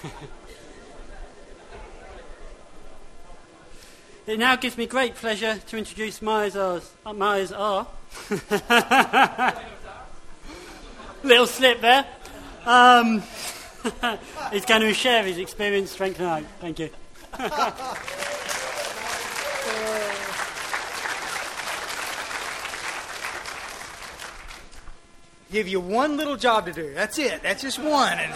It now gives me great pleasure to introduce Myers R. Little slip there. He's going to share his experience strength tonight. Thank you. Give you one little job to do. That's it. That's just one. And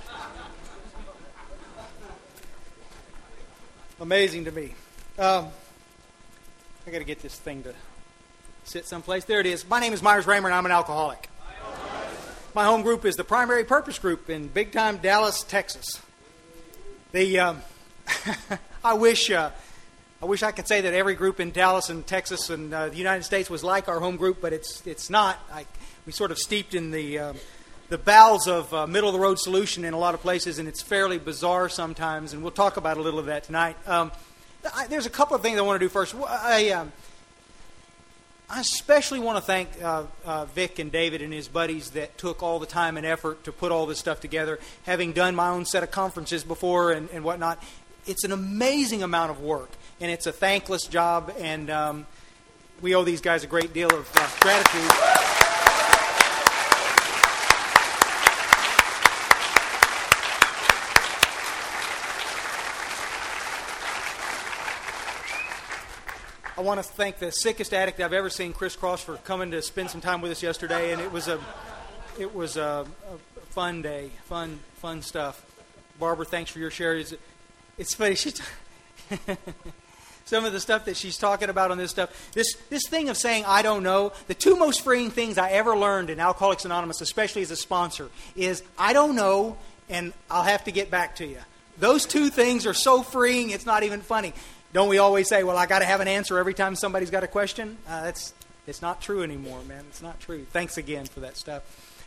amazing to me. I got to get this thing to sit someplace. There it is. My name is Myers Raymer, and I'm an alcoholic. My home group is the Primary Purpose Group in big-time Dallas, Texas. I wish I could say that every group in Dallas and Texas and the United States was like our home group, but it's not. We sort of steeped in the bowels of middle-of-the-road solution in a lot of places, and it's fairly bizarre sometimes, and we'll talk about a little of that tonight. There's a couple of things I want to do first. I especially want to thank Vic and David and his buddies that took all the time and effort to put all this stuff together, having done my own set of conferences before and whatnot. It's an amazing amount of work, and it's a thankless job, and we owe these guys a great deal of gratitude. I want to thank the sickest addict I've ever seen, Chris Cross, for coming to spend some time with us yesterday, and it was a fun day, fun stuff. Barbara, thanks for your share. It's funny. Some of the stuff that she's talking about on this stuff, this thing of saying I don't know. The two most freeing things I ever learned in Alcoholics Anonymous, especially as a sponsor, is I don't know and I'll have to get back to you. Those two things are so freeing. It's not even funny. Don't we always say, well, I got to have an answer every time somebody's got a question? It's not true anymore, man. It's not true. Thanks again for that stuff.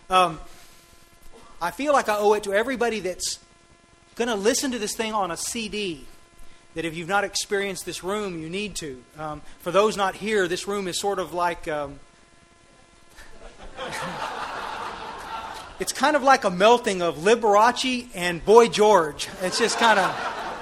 I feel like I owe it to everybody that's going to listen to this thing on a CD, that if you've not experienced this room, you need to. For those not here, this room is sort of like... it's kind of like a melting of Liberace and Boy George. It's just kind of...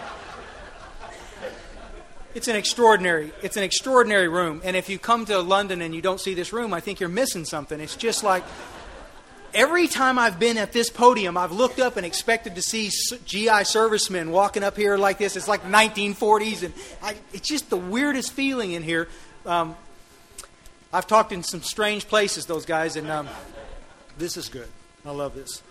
It's an extraordinary room. And if you come to London and you don't see this room, I think you're missing something. It's just like every time I've been at this podium, I've looked up and expected to see GI servicemen walking up here like this. It's like 1940s, and it's just the weirdest feeling in here. I've talked in some strange places, those guys, and this is good. I love this.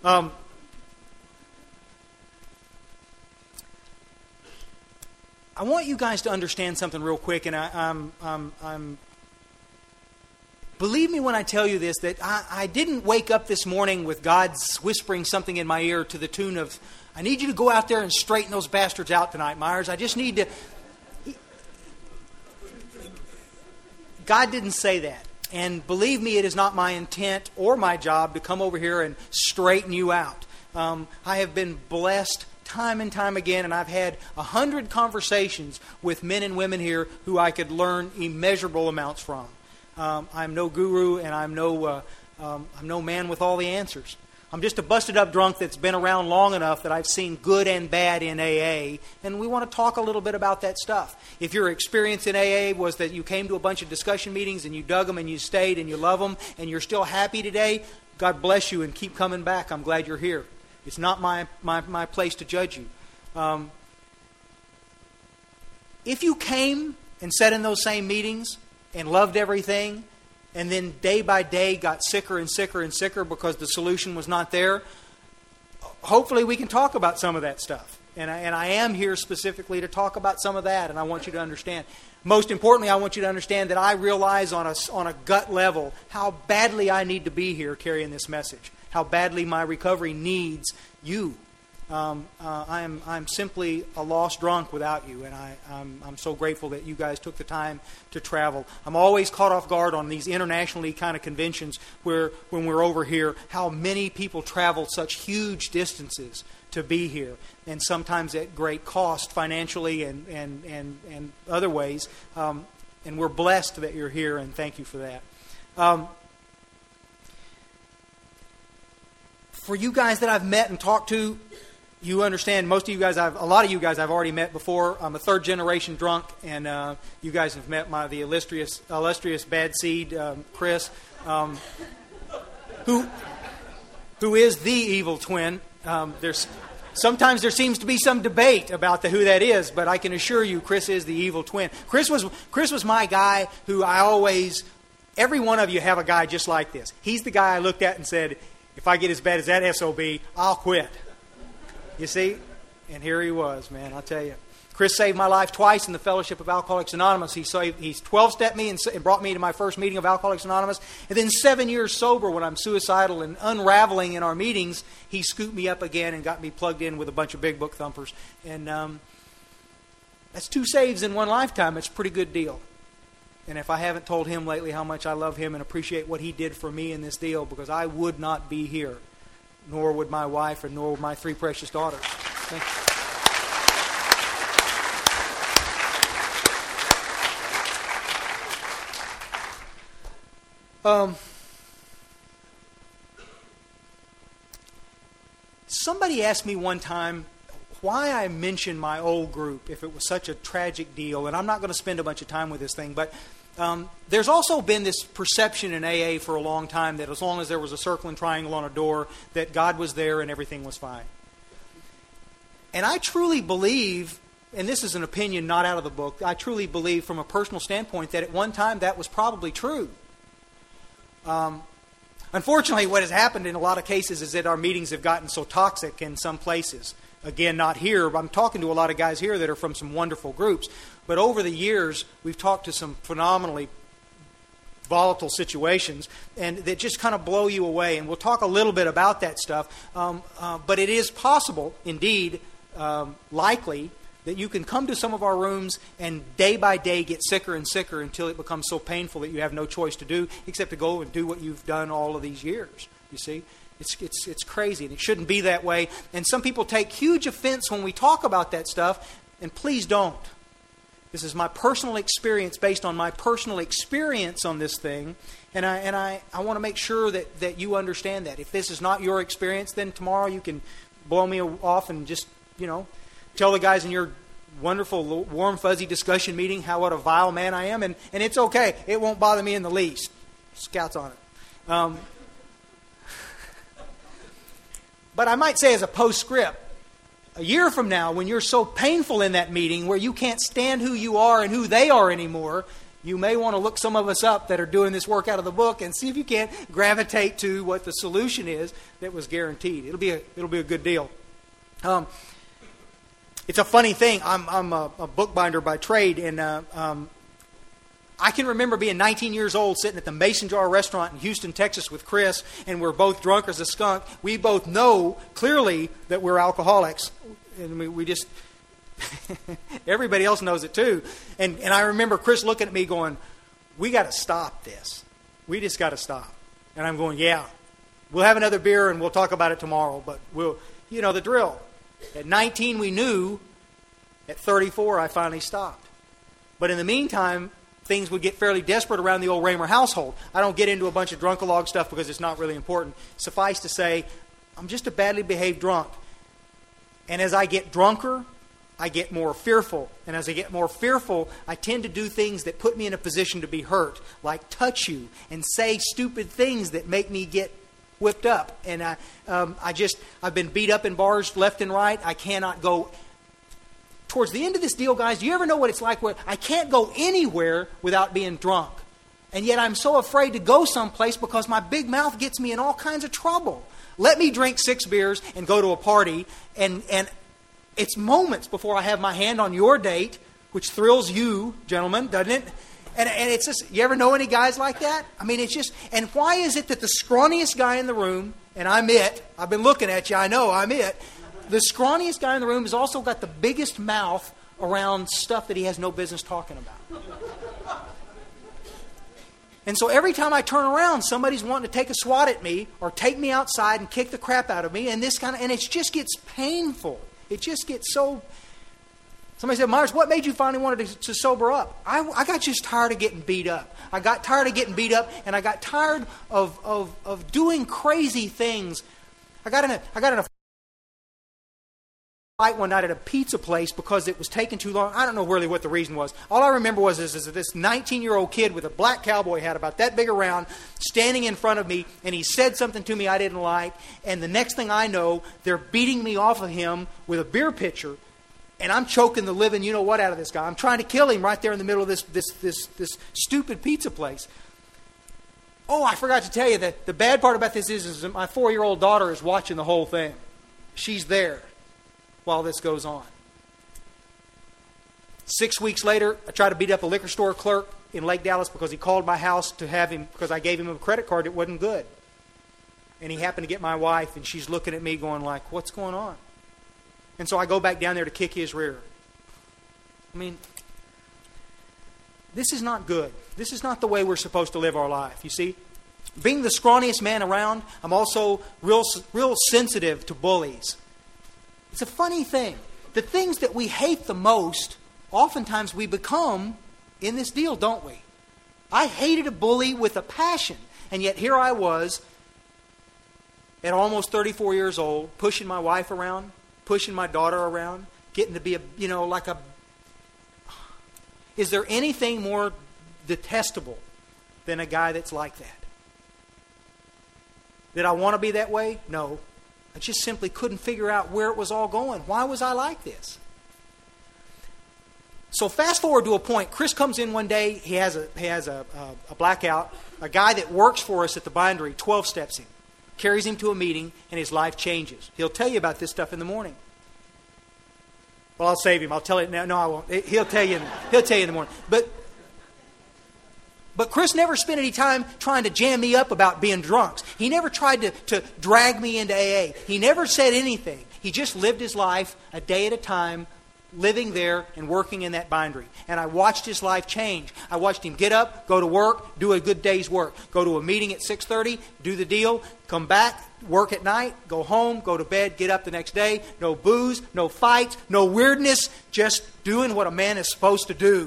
I want you guys to understand something real quick, and I'm believe me when I tell you this, that I didn't wake up this morning with God whispering something in my ear to the tune of, I need you to go out there and straighten those bastards out tonight, Myers. I just need to... God didn't say that. And believe me, it is not my intent or my job to come over here and straighten you out. I have been blessed time and time again, and I've had 100 conversations with men and women here who I could learn immeasurable amounts from. I'm no guru, and I'm no man with all the answers. I'm just a busted up drunk that's been around long enough that I've seen good and bad in AA, and we want to talk a little bit about that stuff. If your experience in AA was that you came to a bunch of discussion meetings and you dug them and you stayed and you love them and you're still happy today, God bless you and keep coming back. I'm glad you're here. It's not my place to judge you. If you came and sat in those same meetings and loved everything, and then day by day got sicker and sicker and sicker because the solution was not there, hopefully we can talk about some of that stuff. And I am here specifically to talk about some of that, and I want you to understand. Most importantly, I want you to understand that I realize on a gut level how badly I need to be here carrying this message, how badly my recovery needs you. I'm simply a lost drunk without you, and I'm so grateful that you guys took the time to travel. I'm always caught off guard on these internationally kind of conventions where when we're over here, how many people travel such huge distances to be here, and sometimes at great cost financially and other ways. And we're blessed that you're here, and thank you for that. For you guys that I've met and talked to, you understand, most of you guys, a lot of you guys I've already met before. I'm a third-generation drunk, and you guys have met the illustrious bad seed, Chris, who is the evil twin. Sometimes there seems to be some debate about who that is, but I can assure you, Chris is the evil twin. Chris was my guy who every one of you have a guy just like this. He's the guy I looked at and said, if I get as bad as that SOB, I'll quit. You see? And here he was, man, I'll tell you. Chris saved my life twice in the Fellowship of Alcoholics Anonymous. He's 12-stepped me and brought me to my first meeting of Alcoholics Anonymous. And then 7 years sober, when I'm suicidal and unraveling in our meetings, he scooped me up again and got me plugged in with a bunch of big book thumpers. And that's 2 saves in one lifetime. It's a pretty good deal. And if I haven't told him lately how much I love him and appreciate what he did for me in this deal, because I would not be here, nor would my wife, and nor would my 3 precious daughters. Thank you. Somebody asked me one time why I mentioned my old group if it was such a tragic deal, and I'm not going to spend a bunch of time with this thing, but there's also been this perception in AA for a long time that as long as there was a circle and triangle on a door, that God was there and everything was fine. And I truly believe, and this is an opinion not out of the book, I truly believe from a personal standpoint that at one time that was probably true. Unfortunately, what has happened in a lot of cases is that our meetings have gotten so toxic in some places. Again, not here, but I'm talking to a lot of guys here that are from some wonderful groups. But over the years, we've talked to some phenomenally volatile situations, and that just kind of blow you away. And we'll talk a little bit about that stuff. But it is possible, indeed, likely, that you can come to some of our rooms and day by day get sicker and sicker until it becomes so painful that you have no choice to do except to go and do what you've done all of these years. You see? It's crazy, and it shouldn't be that way. And some people take huge offense when we talk about that stuff, and please don't. This is my personal experience based on my personal experience on this thing, and I want to make sure that you understand that. If this is not your experience, then tomorrow you can blow me off and just, tell the guys in your wonderful, warm, fuzzy discussion meeting what a vile man I am, and it's okay. It won't bother me in the least. Scouts on it. But I might say as a postscript, a year from now, when you're so painful in that meeting where you can't stand who you are and who they are anymore, you may want to look some of us up that are doing this work out of the book and see if you can't gravitate to what the solution is that was guaranteed. It'll be a good deal. It's a funny thing. I'm a bookbinder by trade, and I can remember being 19 years old sitting at the Mason Jar restaurant in Houston, Texas with Chris, and we're both drunk as a skunk. We both know clearly that we're alcoholics, and we just... everybody else knows it too. And I remember Chris looking at me going, we got to stop this. We just got to stop. And I'm going, yeah, we'll have another beer and we'll talk about it tomorrow, but the drill. At 19 we knew. At 34 I finally stopped. But in the meantime, things would get fairly desperate around the old Raymer household. I don't get into a bunch of drunkalog stuff because it's not really important. Suffice to say, I'm just a badly behaved drunk. And as I get drunker, I get more fearful. And as I get more fearful, I tend to do things that put me in a position to be hurt, like touch you and say stupid things that make me get whipped up. And I've been beat up in bars left and right. I cannot go... Towards the end of this deal, guys, do you ever know what it's like where I can't go anywhere without being drunk? And yet I'm so afraid to go someplace because my big mouth gets me in all kinds of trouble. Let me drink 6 beers and go to a party, and it's moments before I have my hand on your date, which thrills you, gentlemen, doesn't it? And it's just, you ever know any guys like that? I mean, it's just, and why is it that the scrawniest guy in the room, and I'm it, I've been looking at you, I know I'm it, the scrawniest guy in the room has also got the biggest mouth around stuff that he has no business talking about. And so every time I turn around, somebody's wanting to take a swat at me or take me outside and kick the crap out of me, and it just gets painful. It just gets so... Somebody said, Myers, what made you finally want to sober up? I got just tired of getting beat up. I got tired of getting beat up, and I got tired of doing crazy things. I got in a fight one night at a pizza place because it was taking too long. I don't know really what the reason was. All I remember was is this 19-year-old kid with a black cowboy hat about that big around standing in front of me, and he said something to me I didn't like, and the next thing I know, they're beating me off of him with a beer pitcher, and I'm choking the living you-know-what out of this guy. I'm trying to kill him right there in the middle of this stupid pizza place. Oh, I forgot to tell you that the bad part about this is that my 4-year-old daughter is watching the whole thing. She's there while this goes on. 6 weeks later, I tried to beat up a liquor store clerk in Lake Dallas because he called my house to have him, because I gave him a credit card that wasn't good. And he happened to get my wife, and she's looking at me going like, what's going on? And so I go back down there to kick his rear. I mean, this is not good. This is not the way we're supposed to live our life, you see. Being the scrawniest man around, I'm also real sensitive to bullies. It's a funny thing. The things that we hate the most, oftentimes we become in this deal, don't we? I hated a bully with a passion. And yet here I was, at almost 34 years old, pushing my wife around, pushing my daughter around, getting to be Is there anything more detestable than a guy that's like that? Did I want to be that way? No. I just simply couldn't figure out where it was all going. Why was I like this? So fast forward to a point. Chris comes in one day. He has a blackout. A guy that works for us at the bindery 12 steps him, carries him to a meeting, and his life changes. He'll tell you about this stuff in the morning. Well, I'll save him. I'll tell it now. No, I won't. He'll tell you in the morning. But Chris never spent any time trying to jam me up about being drunks. He never tried to drag me into AA. He never said anything. He just lived his life a day at a time, living there and working in that bindery. And I watched his life change. I watched him get up, go to work, do a good day's work. Go to a meeting at 6:30, do the deal, come back, work at night, go home, go to bed, get up the next day. No booze, no fights, no weirdness, just doing what a man is supposed to do.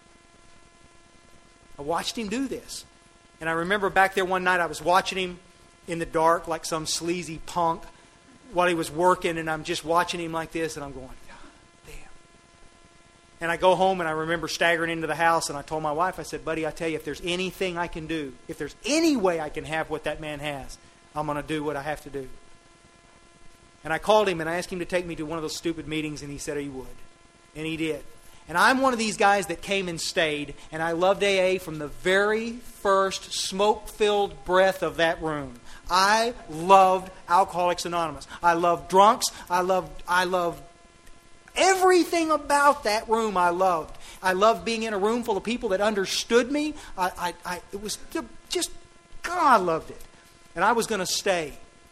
I watched him do this. And I remember back there one night I was watching him in the dark like some sleazy punk while he was working, and I'm just watching him like this, and I'm going, God damn. And I go home, and I remember staggering into the house, and I told my wife, I said, buddy, I tell you, if there's anything I can do, if there's any way I can have what that man has, I'm going to do what I have to do. And I called him, and I asked him to take me to one of those stupid meetings, and he said he would. And he did. And I'm one of these guys that came and stayed, and I loved AA from the very first smoke-filled breath of that room. I loved Alcoholics Anonymous. I loved drunks. I loved everything about that room. I loved being in a room full of people that understood me. It was just, God, I loved it. And I was going to stay.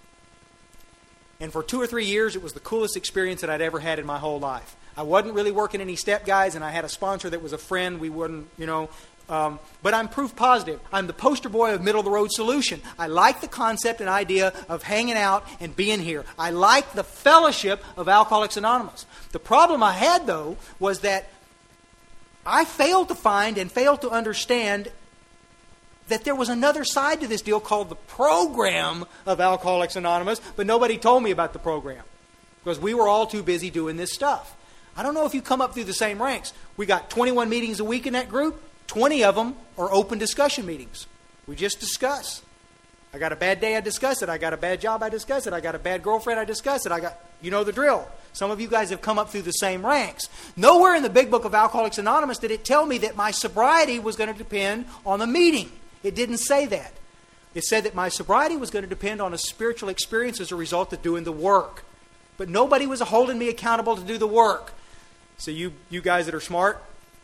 And for 2 or 3 years, it was the coolest experience that I'd ever had in my whole life. I wasn't really working any step guys, and I had a sponsor that was a friend. We wouldn't, but I'm proof positive. I'm the poster boy of middle-of-the-road solution. I like the concept and idea of hanging out and being here. I like the fellowship of Alcoholics Anonymous. The problem I had, though, was that I failed to find and failed to understand that there was another side to this deal called the program of Alcoholics Anonymous, but nobody told me about the program because we were all too busy doing this stuff. I don't know if you come up through the same ranks. We got 21 meetings a week in that group. 20 of them are open discussion meetings. We just discuss. I got a bad day, I discuss it. I got a bad job, I discuss it. I got a bad girlfriend, I discuss it. You know the drill. Some of you guys have come up through the same ranks. Nowhere in the big book of Alcoholics Anonymous did it tell me that my sobriety was going to depend on the meeting. It didn't say that. It said that my sobriety was going to depend on a spiritual experience as a result of doing the work. But nobody was holding me accountable to do the work. So you guys that are smart,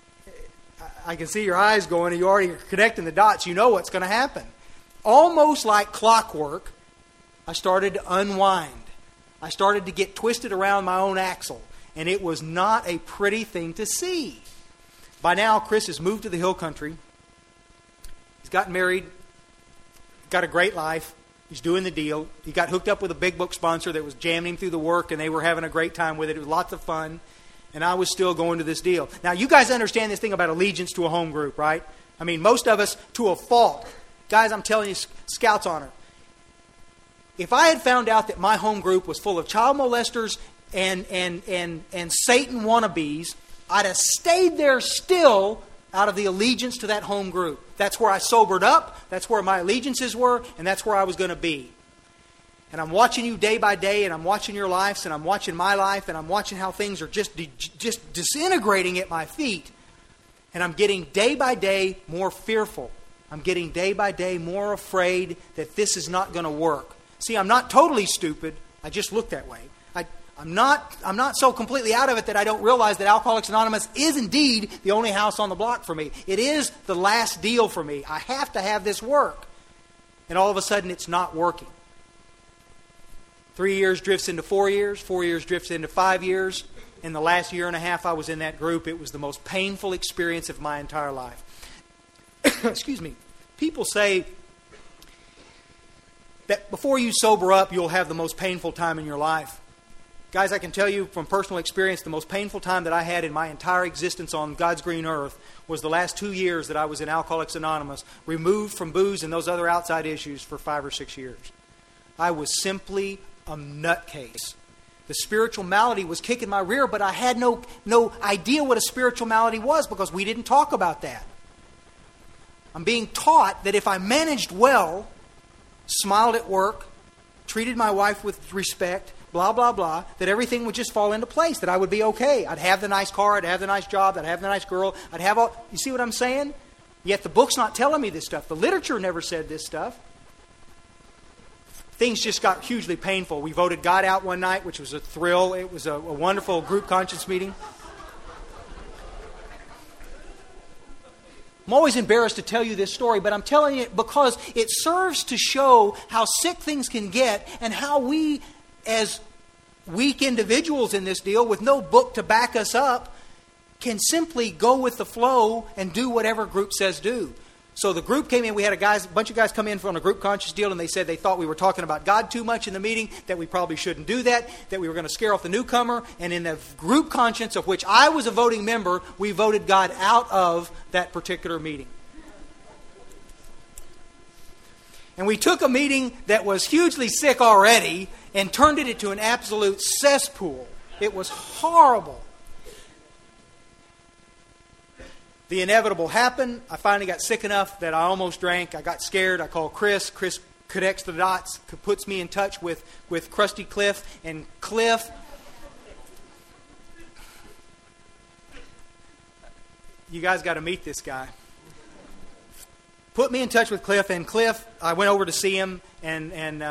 I can see your eyes going, and you already are connecting the dots. You know what's going to happen. Almost like clockwork, I started to unwind. I started to get twisted around my own axle, and it was not a pretty thing to see. By now, Chris has moved to the hill country. He's gotten married, got a great life. He's doing the deal. He got hooked up with a big book sponsor that was jamming him through the work, and they were having a great time with it. It was lots of fun. And I was still going to this deal. Now, you guys understand this thing about allegiance to a home group, right? I mean, most of us to a fault. Guys, I'm telling you, Scouts honor. If I had found out that my home group was full of child molesters, and Satan wannabes, I'd have stayed there still out of the allegiance to that home group. That's where I sobered up, that's where my allegiances were, and that's where I was going to be. And I'm watching you day by day, and I'm watching your lives, and I'm watching my life, and I'm watching how things are just disintegrating at my feet. And I'm getting day by day more fearful. I'm getting day by day more afraid that this is not going to work. See, I'm not totally stupid. I just look that way. I'm not so completely out of it that I don't realize that Alcoholics Anonymous is indeed the only house on the block for me. It is the last deal for me. I have to have this work. And all of a sudden it's not working. 3 years drifts into 4 years. 4 years drifts into 5 years. In the last year and a half I was in that group, it was the most painful experience of my entire life. Excuse me. People say that before you sober up, you'll have the most painful time in your life. Guys, I can tell you from personal experience, the most painful time that I had in my entire existence on God's green earth was the last 2 years that I was in Alcoholics Anonymous, removed from booze and those other outside issues for 5 or 6 years. I was simply a nutcase. The spiritual malady was kicking my rear, but I had no idea what a spiritual malady was because we didn't talk about that. I'm being taught that if I managed well, smiled at work, treated my wife with respect, blah, blah, blah, that everything would just fall into place, that I would be okay. I'd have the nice car, I'd have the nice job, I'd have the nice girl, I'd have all... You see what I'm saying? Yet the book's not telling me this stuff. The literature never said this stuff. Things just got hugely painful. We voted God out one night, which was a thrill. It was a wonderful group conscience meeting. I'm always embarrassed to tell you this story, but I'm telling it because it serves to show how sick things can get and how we, as weak individuals in this deal with no book to back us up, can simply go with the flow and do whatever group says do. So the group came in, we had a bunch of guys come in from a group conscious deal, and they said they thought we were talking about God too much in the meeting, that we probably shouldn't do that we were going to scare off the newcomer, and in the group conscience of which I was a voting member, we voted God out of that particular meeting. And we took a meeting that was hugely sick already and turned it into an absolute cesspool. It was horrible. The inevitable happened. I finally got sick enough that I almost drank. I got scared. I called Chris. Chris connects the dots, puts me in touch with Krusty Cliff. And Cliff, you guys got to meet this guy. Put me in touch with Cliff. And Cliff, I went over to see him. And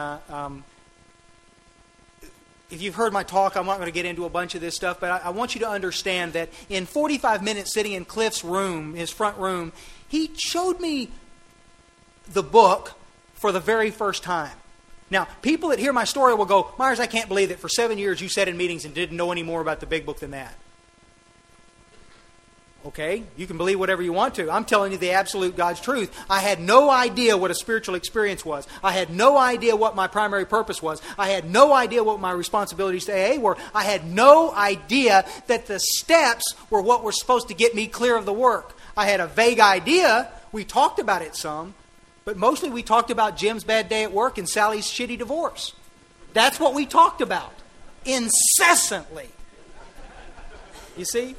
if you've heard my talk, I'm not going to get into a bunch of this stuff, but I want you to understand that in 45 minutes sitting in Cliff's room, his front room, he showed me the book for the very first time. Now, people that hear my story will go, Myers, I can't believe that for 7 years you sat in meetings and didn't know any more about the big book than that. Okay, you can believe whatever you want to. I'm telling you the absolute God's truth. I had no idea what a spiritual experience was. I had no idea what my primary purpose was. I had no idea what my responsibilities to AA were. I had no idea that the steps were what were supposed to get me clear of the work. I had a vague idea. We talked about it some, but mostly we talked about Jim's bad day at work and Sally's shitty divorce. That's what we talked about incessantly. You see?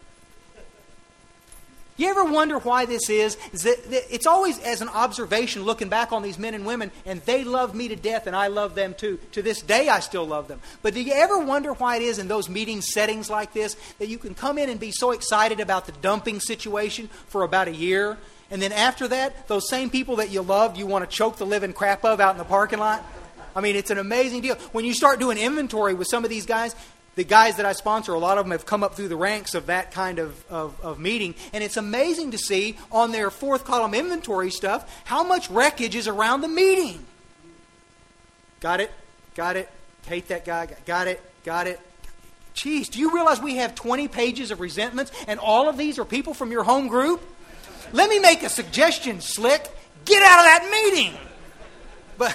You ever wonder why this is? It's always as an observation looking back on these men and women, and they love me to death, and I love them too. To this day, I still love them. But do you ever wonder why it is in those meeting settings like this that you can come in and be so excited about the dumping situation for about a year, and then after that, those same people that you loved, you want to choke the living crap of out in the parking lot? I mean, it's an amazing deal. When you start doing inventory with some of these guys, the guys that I sponsor, a lot of them have come up through the ranks of that kind of meeting. And it's amazing to see on their fourth column inventory stuff how much wreckage is around the meeting. Got it? Got it? Hate that guy. Got it? Got it? Jeez, do you realize we have 20 pages of resentments and all of these are people from your home group? Let me make a suggestion, Slick. Get out of that meeting. But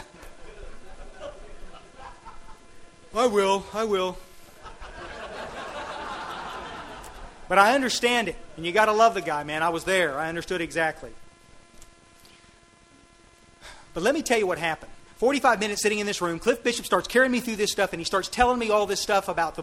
I will. But I understand it. And you got to love the guy, man. I was there. I understood exactly. But let me tell you what happened. 45 minutes sitting in this room. Cliff Bishop starts carrying me through this stuff, and he starts telling me all this stuff about the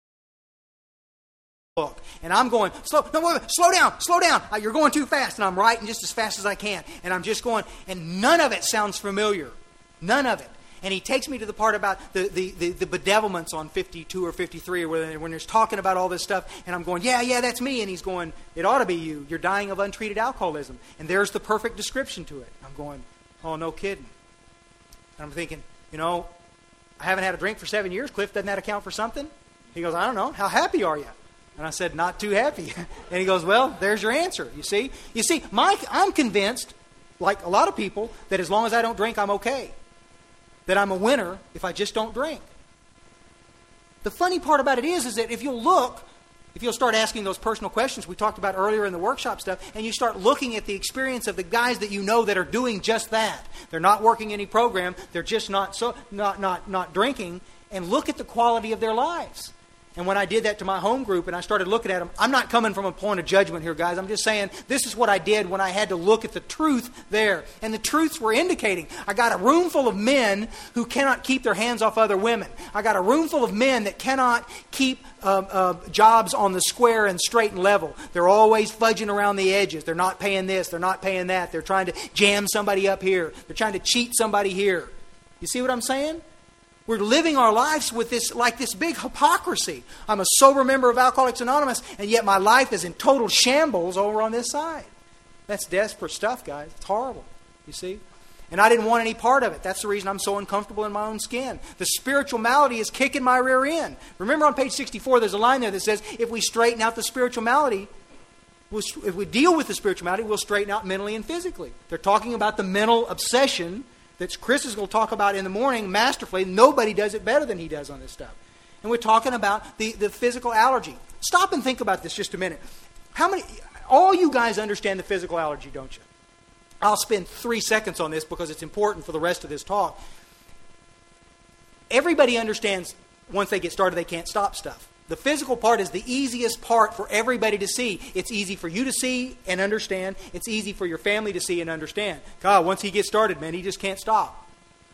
book. And I'm going, slow down. You're going too fast. And I'm writing just as fast as I can. And I'm just going, and none of it sounds familiar. None of it. And he takes me to the part about the bedevilments on 52 or 53, or when there's talking about all this stuff. And I'm going, yeah, that's me. And he's going, it ought to be you. You're dying of untreated alcoholism. And there's the perfect description to it. I'm going, oh, no kidding. And I'm thinking, I haven't had a drink for 7 years. Cliff, doesn't that account for something? He goes, I don't know. How happy are you? And I said, not too happy. And he goes, well, there's your answer. You see, I'm convinced, like a lot of people, that as long as I don't drink, I'm okay. That I'm a winner if I just don't drink. The funny part about it is that if you'll start asking those personal questions we talked about earlier in the workshop stuff, and you start looking at the experience of the guys that you know that are doing just that. They're not working any program. They're just not drinking. And look at the quality of their lives. And when I did that to my home group and I started looking at them, I'm not coming from a point of judgment here, guys. I'm just saying this is what I did when I had to look at the truth there. And the truths were indicating. I got a room full of men who cannot keep their hands off other women. I got a room full of men that cannot keep jobs on the square and straight and level. They're always fudging around the edges. They're not paying this. They're not paying that. They're trying to jam somebody up here. They're trying to cheat somebody here. You see what I'm saying? We're living our lives with this big hypocrisy. I'm a sober member of Alcoholics Anonymous, and yet my life is in total shambles over on this side. That's desperate stuff, guys. It's horrible, you see. And I didn't want any part of it. That's the reason I'm so uncomfortable in my own skin. The spiritual malady is kicking my rear end. Remember on page 64, there's a line there that says, if we straighten out the spiritual malady, if we deal with the spiritual malady, we'll straighten out mentally and physically. They're talking about the mental obsession that Chris is going to talk about in the morning masterfully. Nobody does it better than he does on this stuff. And we're talking about the physical allergy. Stop and think about this just a minute. All you guys understand the physical allergy, don't you? I'll spend 3 seconds on this because it's important for the rest of this talk. Everybody understands once they get started they can't stop stuff. The physical part is the easiest part for everybody to see. It's easy for you to see and understand. It's easy for your family to see and understand. God, once he gets started, man, he just can't stop.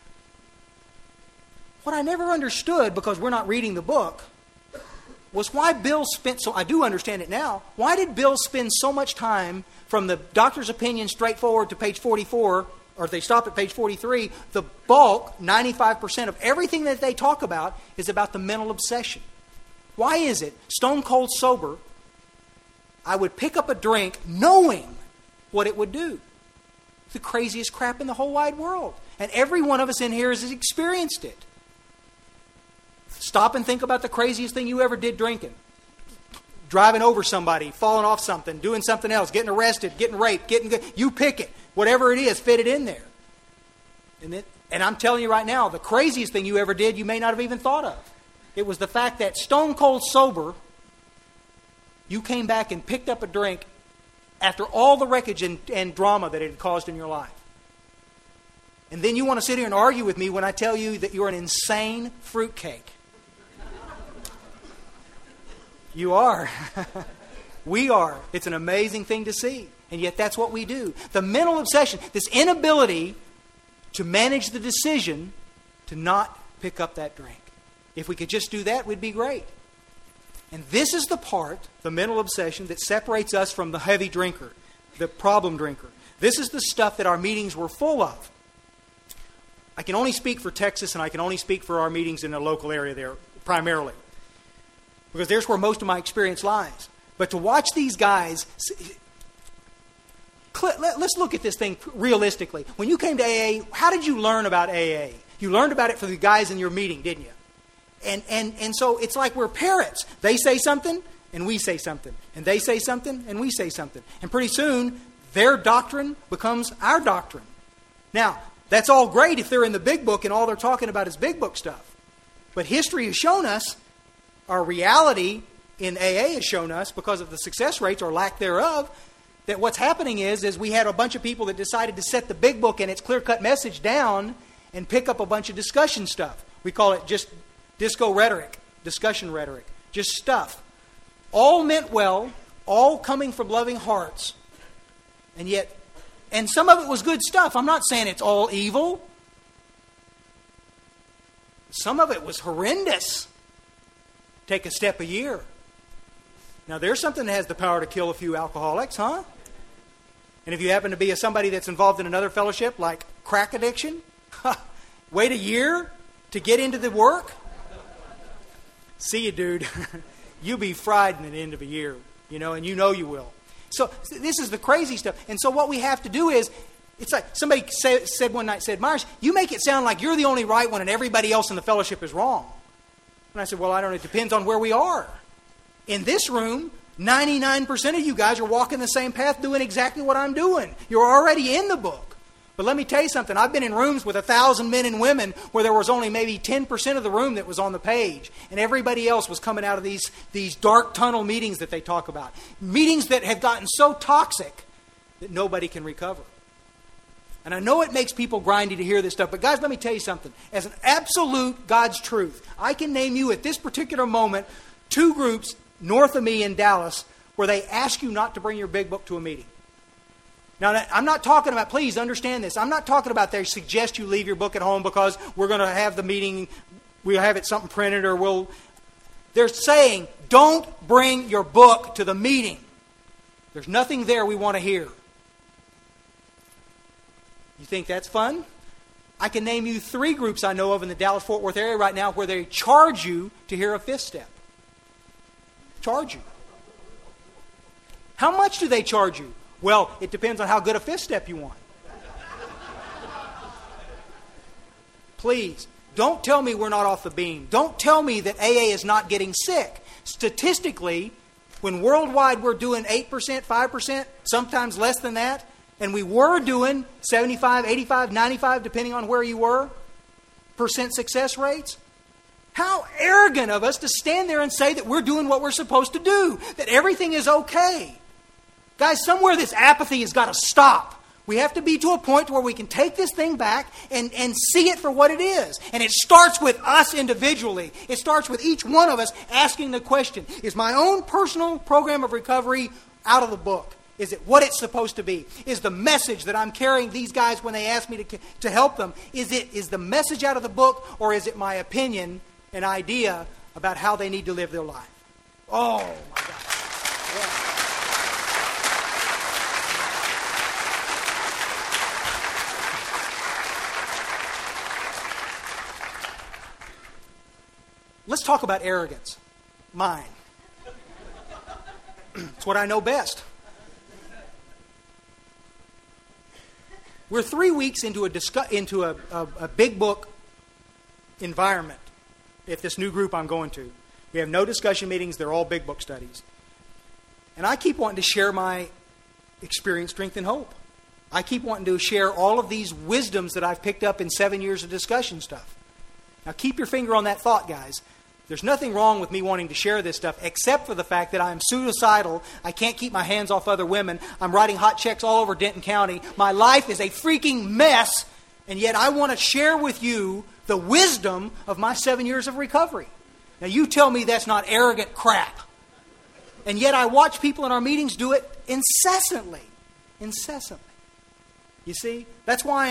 What I never understood, because we're not reading the book, was why Bill spent I do understand it now. Why did Bill spend so much time from the doctor's opinion straight forward to page 44, or if they stop at page 43, the bulk, 95% of everything that they talk about is about the mental obsession. Why is it, stone cold sober, I would pick up a drink knowing what it would do? It's the craziest crap in the whole wide world. And every one of us in here has experienced it. Stop and think about the craziest thing you ever did drinking. Driving over somebody, falling off something, doing something else, getting arrested, getting raped, you pick it. Whatever it is, fit it in there. And I'm telling you right now, the craziest thing you ever did, you may not have even thought of. It was the fact that stone cold sober, you came back and picked up a drink after all the wreckage and drama that it had caused in your life. And then you want to sit here and argue with me when I tell you that you're an insane fruitcake. You are. We are. It's an amazing thing to see. And yet that's what we do. The mental obsession, this inability to manage the decision to not pick up that drink. If we could just do that, we'd be great. And this is the part, the mental obsession, that separates us from the heavy drinker, the problem drinker. This is the stuff that our meetings were full of. I can only speak for Texas, and I can only speak for our meetings in the local area there, primarily. Because there's where most of my experience lies. But to watch these guys... Let's look at this thing realistically. When you came to AA, how did you learn about AA? You learned about it from the guys in your meeting, didn't you? And so it's like we're parrots. They say something, and we say something. And they say something, and we say something. And pretty soon, their doctrine becomes our doctrine. Now, that's all great if they're in the big book and all they're talking about is big book stuff. But history has shown us, our reality in AA has shown us, because of the success rates or lack thereof, that what's happening is we had a bunch of people that decided to set the big book and its clear-cut message down and pick up a bunch of discussion stuff. We call it just disco rhetoric, discussion rhetoric, just stuff. All meant well, all coming from loving hearts. And some of it was good stuff. I'm not saying it's all evil. some of it was horrendous. Take a step a year. Now, there's something that has the power to kill a few alcoholics, huh? And if you happen to be somebody that's involved in another fellowship, like crack addiction, wait a year to get into the work? See you, dude. You'll be fried in the end of a year, and you know you will. So this is the crazy stuff. And so what we have to do is, it's like somebody said one night, Myers, you make it sound like you're the only right one and everybody else in the fellowship is wrong. And I said, well, I don't know. It depends on where we are. In this room, 99% of you guys are walking the same path, doing exactly what I'm doing. You're already in the book. But let me tell you something. I've been in rooms with 1,000 men and women where there was only maybe 10% of the room that was on the page. And everybody else was coming out of these dark tunnel meetings that they talk about. Meetings that have gotten so toxic that nobody can recover. And I know it makes people grindy to hear this stuff. But guys, let me tell you something. As an absolute God's truth, I can name you at this particular moment 2 groups north of me in Dallas where they ask you not to bring your big book to a meeting. Now, I'm not talking about, please understand this, I'm not talking about they suggest you leave your book at home because we're going to have the meeting, we'll have it something printed or they're saying, don't bring your book to the meeting. There's nothing there we want to hear. You think that's fun? I can name you 3 groups I know of in the Dallas-Fort Worth area right now where they charge you to hear a 5th step. Charge you. How much do they charge you? Well, it depends on how good a 5th step you want. Please, don't tell me we're not off the beam. Don't tell me that AA is not getting sick. Statistically, when worldwide we're doing 8%, 5%, sometimes less than that, and we were doing 75, 85, 95, depending on where you were, percent success rates, how arrogant of us to stand there and say that we're doing what we're supposed to do, that everything is okay. Guys, somewhere this apathy has got to stop. We have to be to a point where we can take this thing back and see it for what it is. And it starts with us individually. It starts with each one of us asking the question, is my own personal program of recovery out of the book? Is it what it's supposed to be? Is the message that I'm carrying these guys when they ask me to help them, is the message out of the book, or is it my opinion, an idea about how they need to live their life? Oh, my God. Yeah. Let's talk about arrogance. Mine. It's what I know best. We're 3 weeks into a big book environment at this new group I'm going to. We have no discussion meetings. They're all big book studies. And I keep wanting to share my experience, strength, and hope. I keep wanting to share all of these wisdoms that I've picked up in 7 years of discussion stuff. Now keep your finger on that thought, guys. There's nothing wrong with me wanting to share this stuff except for the fact that I'm suicidal. I can't keep my hands off other women. I'm writing hot checks all over Denton County. My life is a freaking mess, and yet I want to share with you the wisdom of my 7 years of recovery. Now you tell me that's not arrogant crap. And yet I watch people in our meetings do it incessantly. Incessantly. You see? That's why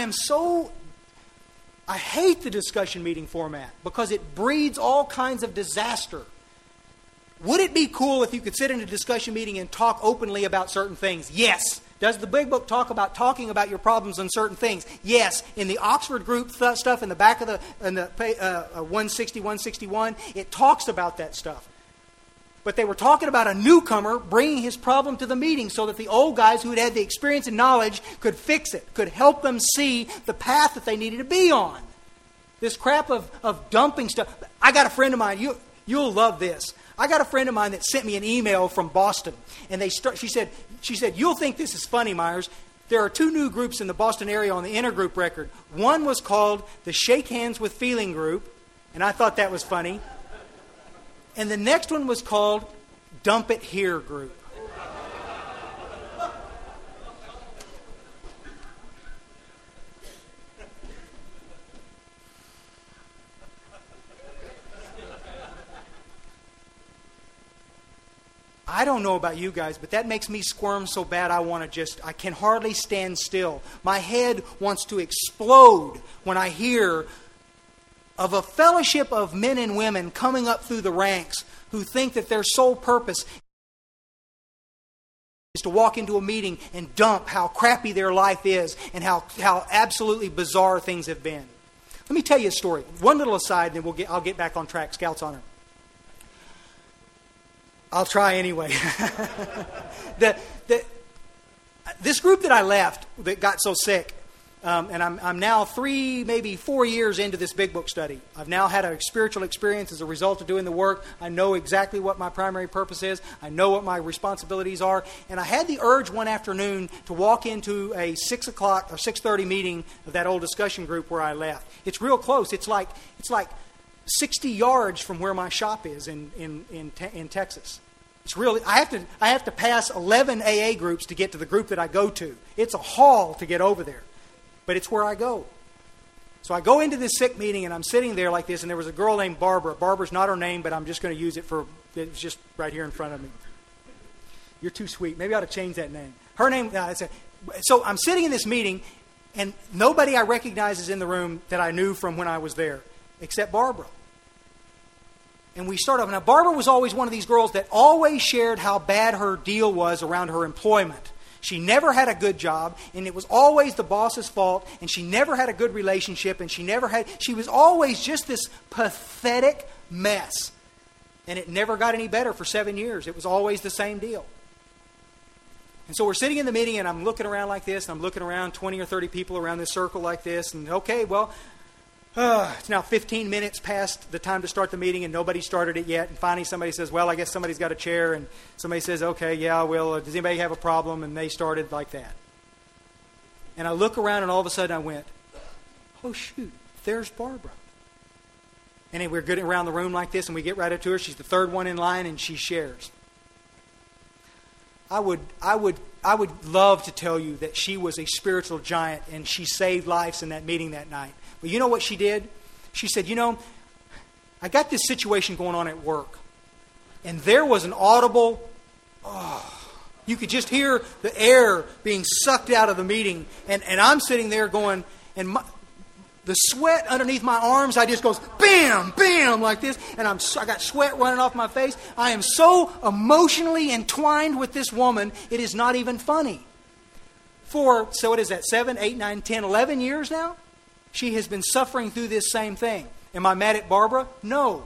I hate the discussion meeting format because it breeds all kinds of disaster. Would it be cool if you could sit in a discussion meeting and talk openly about certain things? Yes. Does the big book talk about talking about your problems on certain things? Yes. In the Oxford group stuff in the back of the 160, 161, it talks about that stuff. But they were talking about a newcomer bringing his problem to the meeting so that the old guys who had had the experience and knowledge could fix it, could help them see the path that they needed to be on. This crap of dumping stuff. I got a friend of mine, you'll love this. I got a friend of mine that sent me an email from Boston. And she said, you'll think this is funny, Myers. There are 2 new groups in the Boston area on the intergroup record. One was called the Shake Hands with Feeling group. And I thought that was funny. And the next one was called Dump It Here group. I don't know about you guys, but that makes me squirm so bad I can hardly stand still. My head wants to explode when I hear of a fellowship of men and women coming up through the ranks who think that their sole purpose is to walk into a meeting and dump how crappy their life is and how absolutely bizarre things have been. Let me tell you a story. One little aside, and then I'll get back on track. Scout's honor. I'll try anyway. This group that I left that got so sick, and I'm now 3, maybe 4 years into this big book study. I've now had a spiritual experience as a result of doing the work. I know exactly what my primary purpose is. I know what my responsibilities are. And I had the urge one afternoon to walk into a 6 o'clock or 6:30 meeting of that old discussion group where I left. It's real close. It's like 60 yards from where my shop is in Texas. It's really, I have to pass 11 AA groups to get to the group that I go to. It's a haul to get over there, but it's where I go. So I go into this sick meeting, and I'm sitting there like this, and there was a girl named Barbara. Barbara's not her name, but I'm just going to use it it's just right here in front of me. You're too sweet. Maybe I ought to change that name. Her name, so I'm sitting in this meeting, and nobody I recognize is in the room that I knew from when I was there, except Barbara. And we start off. Now, Barbara was always one of these girls that always shared how bad her deal was around her employment. She never had a good job, and it was always the boss's fault, and she never had a good relationship, and she was always just this pathetic mess. And it never got any better for 7 years. It was always the same deal. And so we're sitting in the meeting, and I'm looking around like this, and I'm looking around 20 or 30 people around this circle like this, and okay, well, it's now 15 minutes past the time to start the meeting, and nobody started it yet. And finally somebody says, well, I guess somebody's got a chair. And somebody says, okay, yeah, well, does anybody have a problem? And they started like that. And I look around, and all of a sudden I went, oh, shoot, there's Barbara. And we're getting around the room like this, and we get right up to her. She's the third one in line, and she shares. I would love to tell you that she was a spiritual giant, and she saved lives in that meeting that night. But you know what she did? She said, I got this situation going on at work. And there was an audible, you could just hear the air being sucked out of the meeting. And I'm sitting there going, and the sweat underneath my arms, I just goes, bam, bam, like this. And I got sweat running off my face. I am so emotionally entwined with this woman, it is not even funny. So what is that, 7, 8, 9, 10, 11 years now? She has been suffering through this same thing. Am I mad at Barbara? No.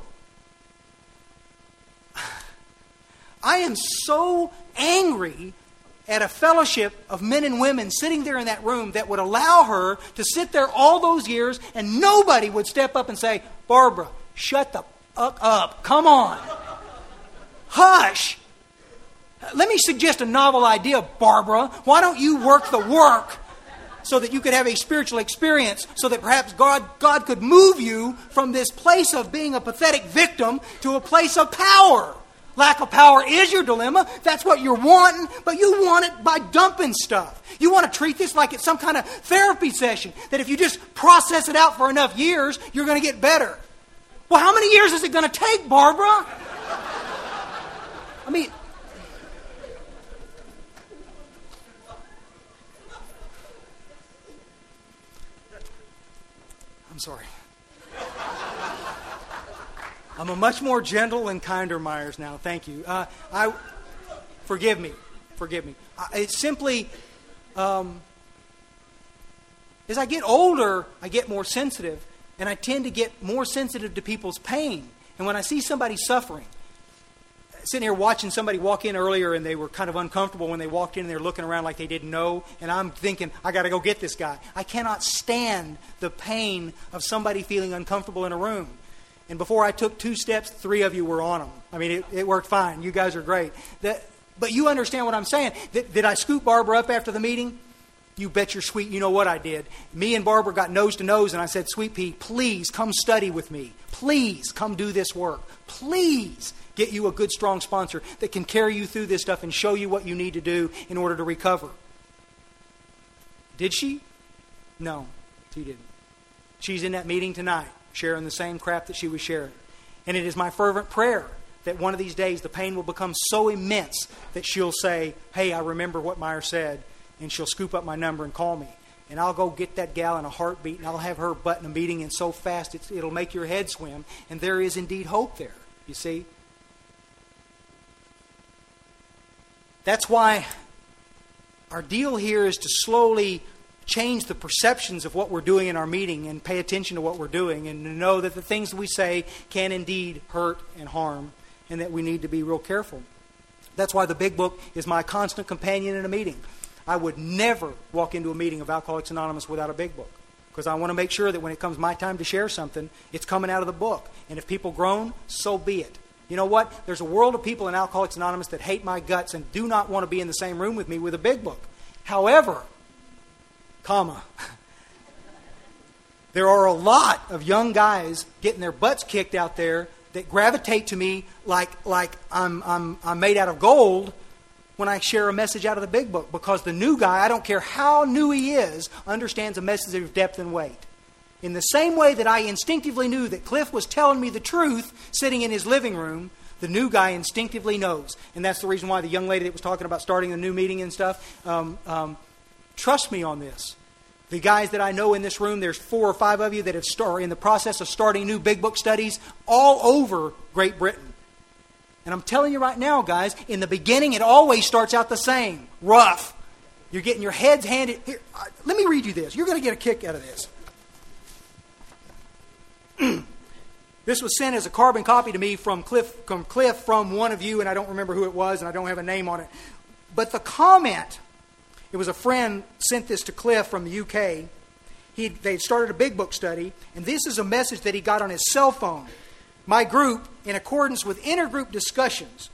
I am so angry at a fellowship of men and women sitting there in that room that would allow her to sit there all those years and nobody would step up and say, Barbara, shut the fuck up. Come on. Hush. Let me suggest a novel idea, Barbara. Why don't you work the work so that you could have a spiritual experience, so that perhaps God could move you from this place of being a pathetic victim to a place of power. Lack of power is your dilemma. That's what you're wanting, but you want it by dumping stuff. You want to treat this like it's some kind of therapy session, that if you just process it out for enough years, you're going to get better. Well, how many years is it going to take, Barbara? I mean, I'm sorry. I'm a much more gentle and kinder Myers now. Thank you. Forgive me. It's simply, as I get older, I get more sensitive, and I tend to get more sensitive to people's pain. And when I see somebody suffering, sitting here watching somebody walk in earlier, and they were kind of uncomfortable when they walked in, and they're looking around like they didn't know, and I'm thinking, I got to go get this guy. I cannot stand the pain of somebody feeling uncomfortable in a room. And before I took 2 steps, 3 of you were on them. I mean, it worked fine. You guys are great. But you understand what I'm saying. Did I scoop Barbara up after the meeting? You bet your sweet you know what I did. Me and Barbara got nose to nose, and I said, Sweet Pea, please come study with me. Please come do this work. Please get you a good, strong sponsor that can carry you through this stuff and show you what you need to do in order to recover. Did she? No, she didn't. She's in that meeting tonight, sharing the same crap that she was sharing. And it is my fervent prayer that one of these days the pain will become so immense that she'll say, hey, I remember what Meyer said, and she'll scoop up my number and call me. and I'll go get that gal in a heartbeat, and I'll have her button a meeting in so fast it'll make your head swim. And there is indeed hope there, you see. That's why our deal here is to slowly change the perceptions of what we're doing in our meeting and pay attention to what we're doing and to know that the things that we say can indeed hurt and harm and that we need to be real careful. That's why the Big Book is my constant companion in a meeting. I would never walk into a meeting of Alcoholics Anonymous without a Big Book because I want to make sure that when it comes my time to share something, it's coming out of the book. And if people groan, so be it. You know what? There's a world of people in Alcoholics Anonymous that hate my guts and do not want to be in the same room with me with a Big Book. However, there are a lot of young guys getting their butts kicked out there that gravitate to me like I'm made out of gold when I share a message out of the Big Book, because the new guy, I don't care how new he is, understands a message of depth and weight. In the same way that I instinctively knew that Cliff was telling me the truth sitting in his living room, the new guy instinctively knows. And that's the reason why the young lady that was talking about starting a new meeting and stuff, trust me on this. The guys that I know in this room, there's 4 or 5 of you that are in the process of starting new Big Book studies all over Great Britain. And I'm telling you right now, guys, in the beginning it always starts out the same. Rough. You're getting your heads handed. Here, let me read you this. You're going to get a kick out of this. This was sent as a carbon copy to me from Cliff from one of you, and I don't remember who it was, and I don't have a name on it. But the comment, it was a friend sent this to Cliff from the UK. They started a Big Book study, and this is a message that he got on his cell phone. My group, in accordance with intergroup discussions,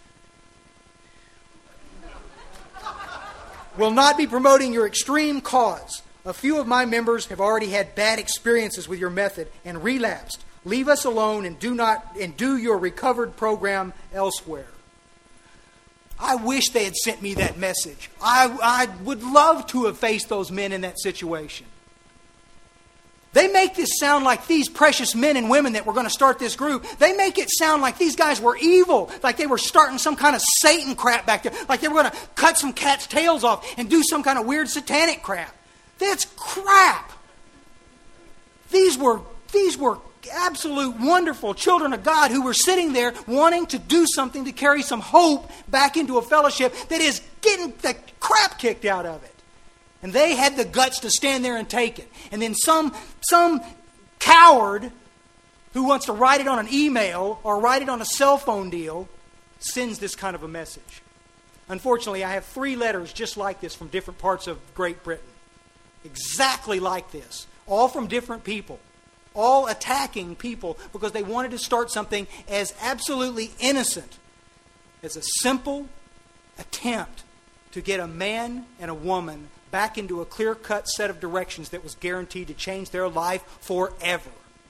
will not be promoting your extreme cause. A few of my members have already had bad experiences with your method and relapsed. Leave us alone and do your recovered program elsewhere. I wish they had sent me that message. I would love to have faced those men in that situation. They make this sound like these precious men and women that were going to start this group, they make it sound like these guys were evil, like they were starting some kind of Satan crap back there, like they were going to cut some cat's tails off and do some kind of weird satanic crap. That's crap. These were absolute wonderful children of God who were sitting there wanting to do something to carry some hope back into a fellowship that is getting the crap kicked out of it. And they had the guts to stand there and take it. And then some coward who wants to write it on an email or write it on a cell phone deal sends this kind of a message. Unfortunately, I have 3 letters just like this from different parts of Great Britain. Exactly like this. All from different people. All attacking people because they wanted to start something as absolutely innocent as a simple attempt to get a man and a woman back into a clear-cut set of directions that was guaranteed to change their life forever.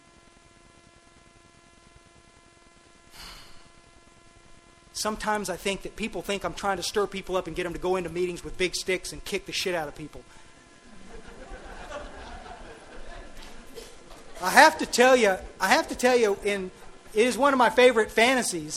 Sometimes I think that people think I'm trying to stir people up and get them to go into meetings with big sticks and kick the shit out of people. I have to tell you, it is one of my favorite fantasies.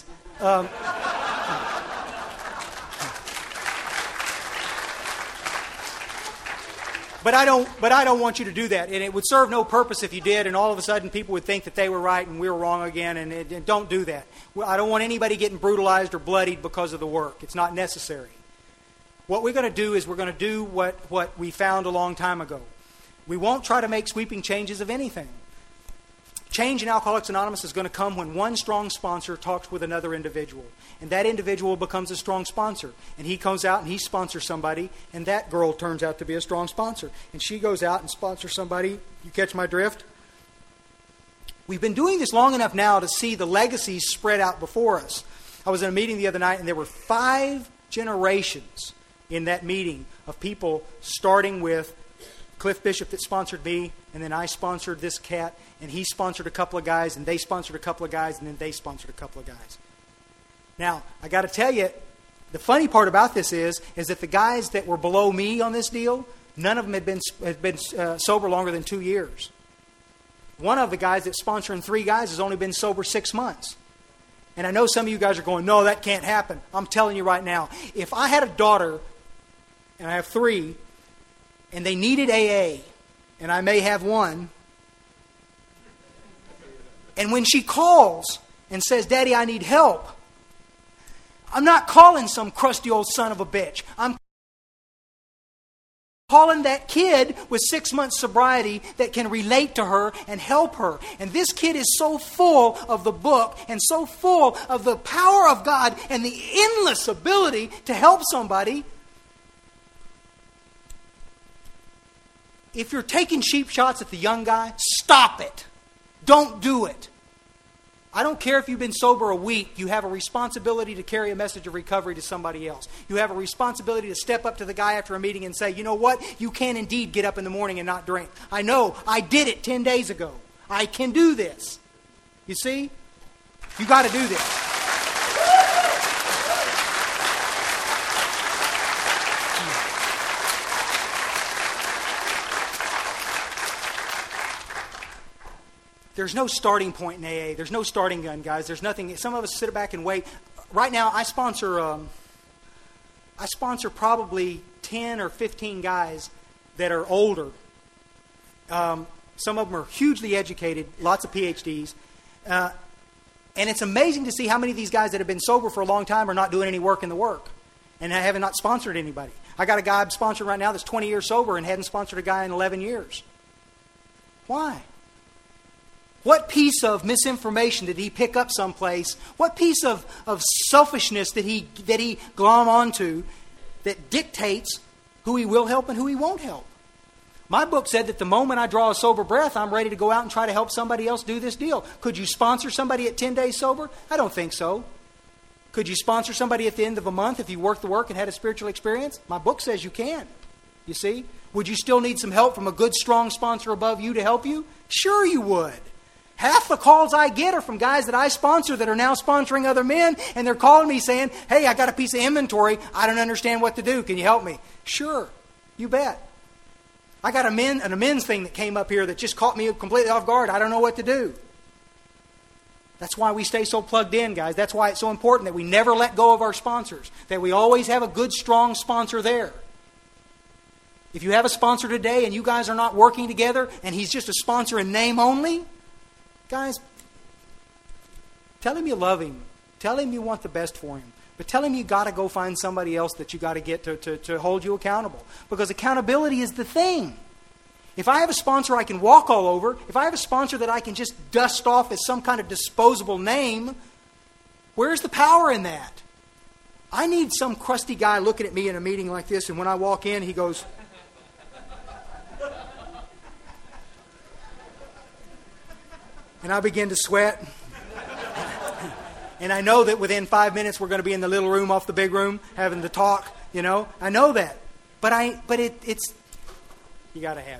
But I don't want you to do that, and it would serve no purpose if you did. And all of a sudden, people would think that they were right and we were wrong again. And don't do that. I don't want anybody getting brutalized or bloodied because of the work. It's not necessary. What we're going to do is we're going to do what we found a long time ago. We won't try to make sweeping changes of anything. Change in Alcoholics Anonymous is going to come when one strong sponsor talks with another individual. And that individual becomes a strong sponsor. And he comes out and he sponsors somebody, and that girl turns out to be a strong sponsor. And she goes out and sponsors somebody. You catch my drift? We've been doing this long enough now to see the legacies spread out before us. I was in a meeting the other night, and there were 5 generations in that meeting of people starting with Cliff Bishop that sponsored me, and then I sponsored this cat, and he sponsored a couple of guys, and they sponsored a couple of guys, and then they sponsored a couple of guys. Now, I got to tell you, the funny part about this is that the guys that were below me on this deal, none of them had been sober longer than 2 years. One of the guys that's sponsoring 3 guys has only been sober 6 months. And I know some of you guys are going, no, that can't happen. I'm telling you right now, if I had a daughter, and I have 3, and they needed AA, and I may have one. And when she calls and says, Daddy, I need help, I'm not calling some crusty old son of a bitch. I'm calling that kid with 6 months sobriety that can relate to her and help her. And this kid is so full of the book and so full of the power of God and the endless ability to help somebody. If you're taking cheap shots at the young guy, stop it. Don't do it. I don't care if you've been sober a week, you have a responsibility to carry a message of recovery to somebody else. You have a responsibility to step up to the guy after a meeting and say, you know what? You can indeed get up in the morning and not drink. I know, I did it 10 days ago. I can do this. You see? You got to do this. There's no starting point in AA. There's no starting gun, guys. There's nothing. Some of us sit back and wait. Right now, I sponsor probably 10 or 15 guys that are older. Some of them are hugely educated, lots of PhDs. And it's amazing to see how many of these guys that have been sober for a long time are not doing any work in the work. And I haven't not sponsored anybody. I got a guy I'm sponsoring right now that's 20 years sober and hadn't sponsored a guy in 11 years. Why? What piece of misinformation did he pick up someplace? What piece of selfishness did he glom onto that dictates who he will help and who he won't help? My book said that the moment I draw a sober breath, I'm ready to go out and try to help somebody else do this deal. Could you sponsor somebody at 10 days sober? I don't think so. Could you sponsor somebody at the end of a month if you worked the work and had a spiritual experience? My book says you can. You see? Would you still need some help from a good, strong sponsor above you to help you? Sure you would. Half the calls I get are from guys that I sponsor that are now sponsoring other men, and they're calling me saying, hey, I got a piece of inventory. I don't understand what to do. Can you help me? Sure. You bet. I got an amends thing that came up here that just caught me completely off guard. I don't know what to do. That's why we stay so plugged in, guys. That's why it's so important that we never let go of our sponsors, that we always have a good, strong sponsor there. If you have a sponsor today and you guys are not working together and he's just a sponsor in name only, guys, tell him you love him. Tell him you want the best for him. But tell him you got to go find somebody else that you got to get to hold you accountable. Because accountability is the thing. If I have a sponsor I can walk all over, if I have a sponsor that I can just dust off as some kind of disposable name, where's the power in that? I need some crusty guy looking at me in a meeting like this, and when I walk in, he goes, and I begin to sweat. And I know that within 5 minutes we're going to be in the little room off the big room having the talk, you know. I know that. But it's you got to have it.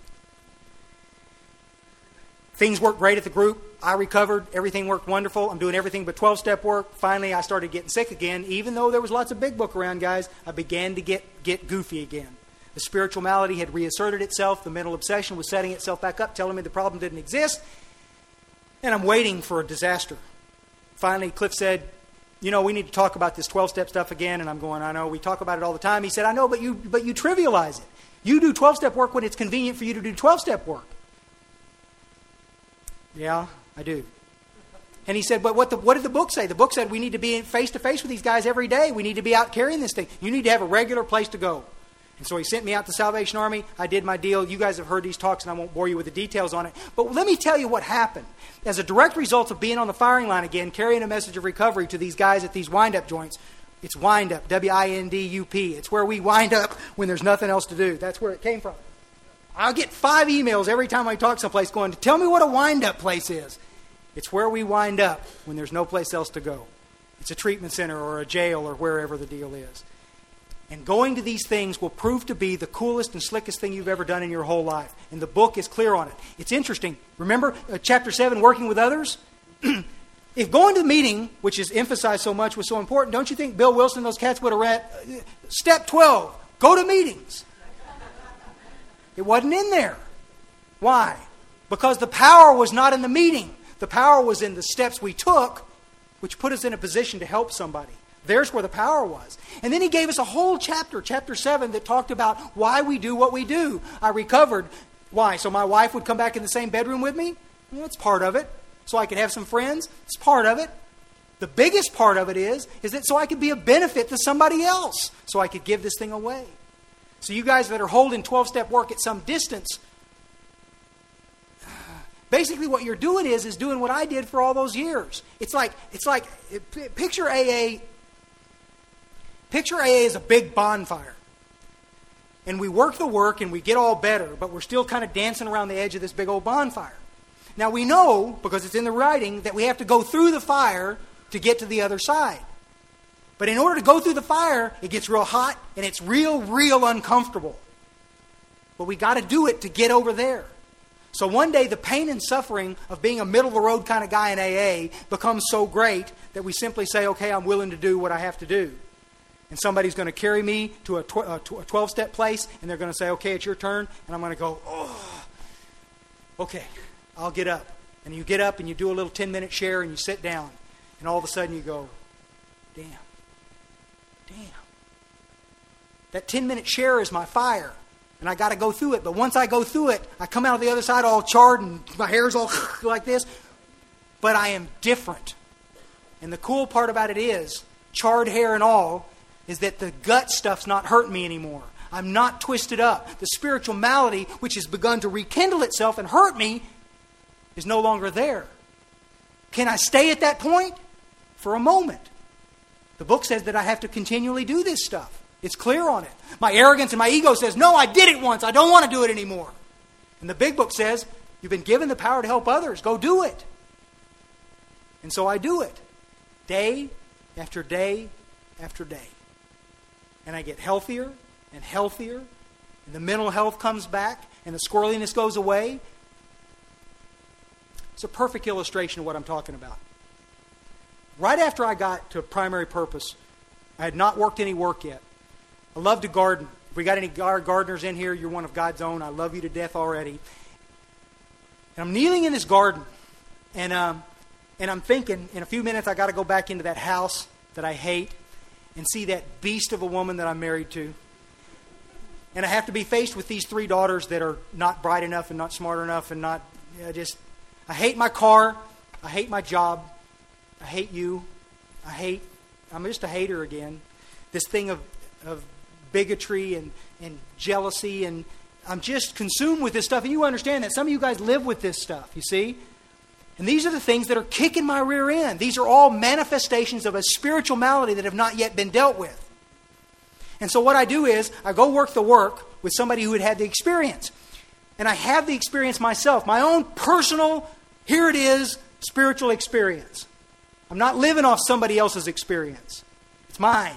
Things worked great at the group. I recovered. Everything worked wonderful. I'm doing everything but 12-step work. Finally, I started getting sick again. Even though there was lots of big book around, guys, I began to get goofy again. The spiritual malady had reasserted itself. The mental obsession was setting itself back up, telling me the problem didn't exist. And I'm waiting for a disaster. Finally, Cliff said, you know, we need to talk about this 12-step stuff again. And I'm going, I know, we talk about it all the time. He said, I know, but you trivialize it. You do 12-step work when it's convenient for you to do 12-step work. Yeah, I do. And he said, but what did the book say? The book said we need to be face-to-face with these guys every day. We need to be out carrying this thing. You need to have a regular place to go. And so he sent me out to Salvation Army. I did my deal. You guys have heard these talks, and I won't bore you with the details on it. But let me tell you what happened. As a direct result of being on the firing line again, carrying a message of recovery to these guys at these wind-up joints, it's wind-up, W-I-N-D-U-P. It's where we wind up when there's nothing else to do. That's where it came from. I'll get 5 emails every time I talk someplace going, tell me what a wind-up place is. It's where we wind up when there's no place else to go. It's a treatment center or a jail or wherever the deal is. And going to these things will prove to be the coolest and slickest thing you've ever done in your whole life. And the book is clear on it. It's interesting. Remember chapter 7, working with others? If going to the meeting, which is emphasized so much, was so important, don't you think Bill Wilson and those cats would have read, step 12, go to meetings? It wasn't in there. Why? Because the power was not in the meeting. The power was in the steps we took, which put us in a position to help somebody. There's where the power was. And then he gave us a whole chapter, chapter 7, that talked about why we do what we do. I recovered. Why? So my wife would come back in the same bedroom with me? Well, it's part of it. So I could have some friends? It's part of it. The biggest part of it is that so I could be a benefit to somebody else. So I could give this thing away. So you guys that are holding 12-step work at some distance, basically what you're doing is doing what I did for all those years. It's like picture AA. Picture AA as a big bonfire. And we work the work and we get all better, but we're still kind of dancing around the edge of this big old bonfire. Now we know, because it's in the writing, that we have to go through the fire to get to the other side. But in order to go through the fire, it gets real hot and it's real uncomfortable. But we got to do it to get over there. So one day the pain and suffering of being a middle-of-the-road kind of guy in AA becomes so great that we simply say, okay, I'm willing to do what I have to do. And somebody's going to carry me to a 12-step place, and they're going to say, okay, it's your turn. And I'm going to go, oh, okay, I'll get up. And you get up and you do a little 10-minute share and you sit down. And all of a sudden you go, damn. That 10-minute share is my fire. And I got to go through it. But once I go through it, I come out the other side all charred and my hair's all like this. But I am different. And the cool part about it is, charred hair and all, is that the gut stuff's not hurting me anymore. I'm not twisted up. The spiritual malady, which has begun to rekindle itself and hurt me, is no longer there. Can I stay at that point? For a moment. The book says that I have to continually do this stuff. It's clear on it. My arrogance and my ego says, no, I did it once. I don't want to do it anymore. And the big book says, you've been given the power to help others. Go do it. And so I do it. Day after day after day. And I get healthier and healthier. And the mental health comes back. And the squirreliness goes away. It's a perfect illustration of what I'm talking about. Right after I got to primary purpose, I had not worked any work yet. I love to garden. If we got any gardeners in here, you're one of God's own. I love you to death already. And I'm kneeling in this garden. And I'm thinking, in a few minutes, I got to go back into that house that I hate and see that beast of a woman that I'm married to. And I have to be faced with these 3 daughters that are not bright enough and not smart enough and not, I hate my car. I hate my job. I hate you. I'm just a hater again. This thing of bigotry and jealousy, and I'm just consumed with this stuff. And you understand that some of you guys live with this stuff, you see? And these are the things that are kicking my rear end. These are all manifestations of a spiritual malady that have not yet been dealt with. And so what I do is, I go work the work with somebody who had had the experience. And I have the experience myself, my own personal, here it is, spiritual experience. I'm not living off somebody else's experience. It's mine.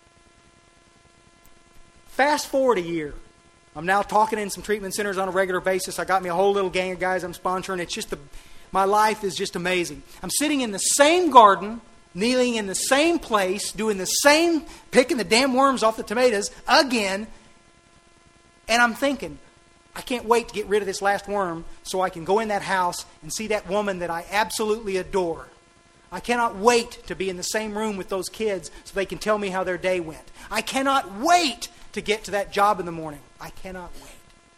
Fast forward a year. I'm now talking in some treatment centers on a regular basis. I got me a whole little gang of guys I'm sponsoring. It's just my life is just amazing. I'm sitting in the same garden, kneeling in the same place, doing the same, picking the damn worms off the tomatoes again. And I'm thinking, I can't wait to get rid of this last worm so I can go in that house and see that woman that I absolutely adore. I cannot wait to be in the same room with those kids so they can tell me how their day went. I cannot wait to get to that job in the morning. I cannot wait.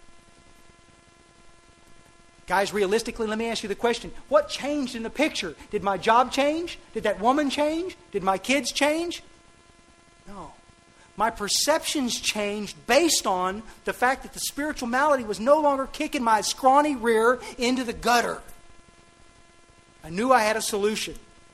Guys, realistically, let me ask you the question. What changed in the picture? Did my job change? Did that woman change? Did my kids change? No. My perceptions changed based on the fact that the spiritual malady was no longer kicking my scrawny rear into the gutter. I knew I had a solution.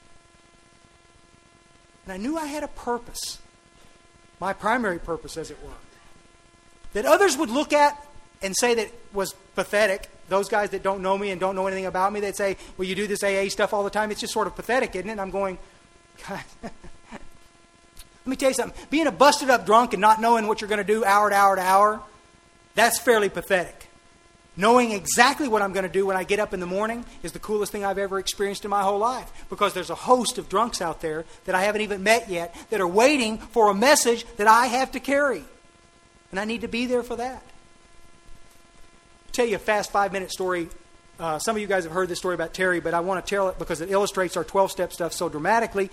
And I knew I had a purpose. My primary purpose, as it were. That others would look at and say that was pathetic. Those guys that don't know me and don't know anything about me, they'd say, well, you do this AA stuff all the time. It's just sort of pathetic, isn't it? And I'm going, God. Let me tell you something. Being a busted up drunk and not knowing what you're going to do hour to hour to hour, that's fairly pathetic. Knowing exactly what I'm going to do when I get up in the morning is the coolest thing I've ever experienced in my whole life. Because there's a host of drunks out there that I haven't even met yet that are waiting for a message that I have to carry. And I need to be there for that. I'll tell you a fast 5-minute story. Some of you guys have heard this story about Terry, but I want to tell it because it illustrates our 12-step stuff so dramatically.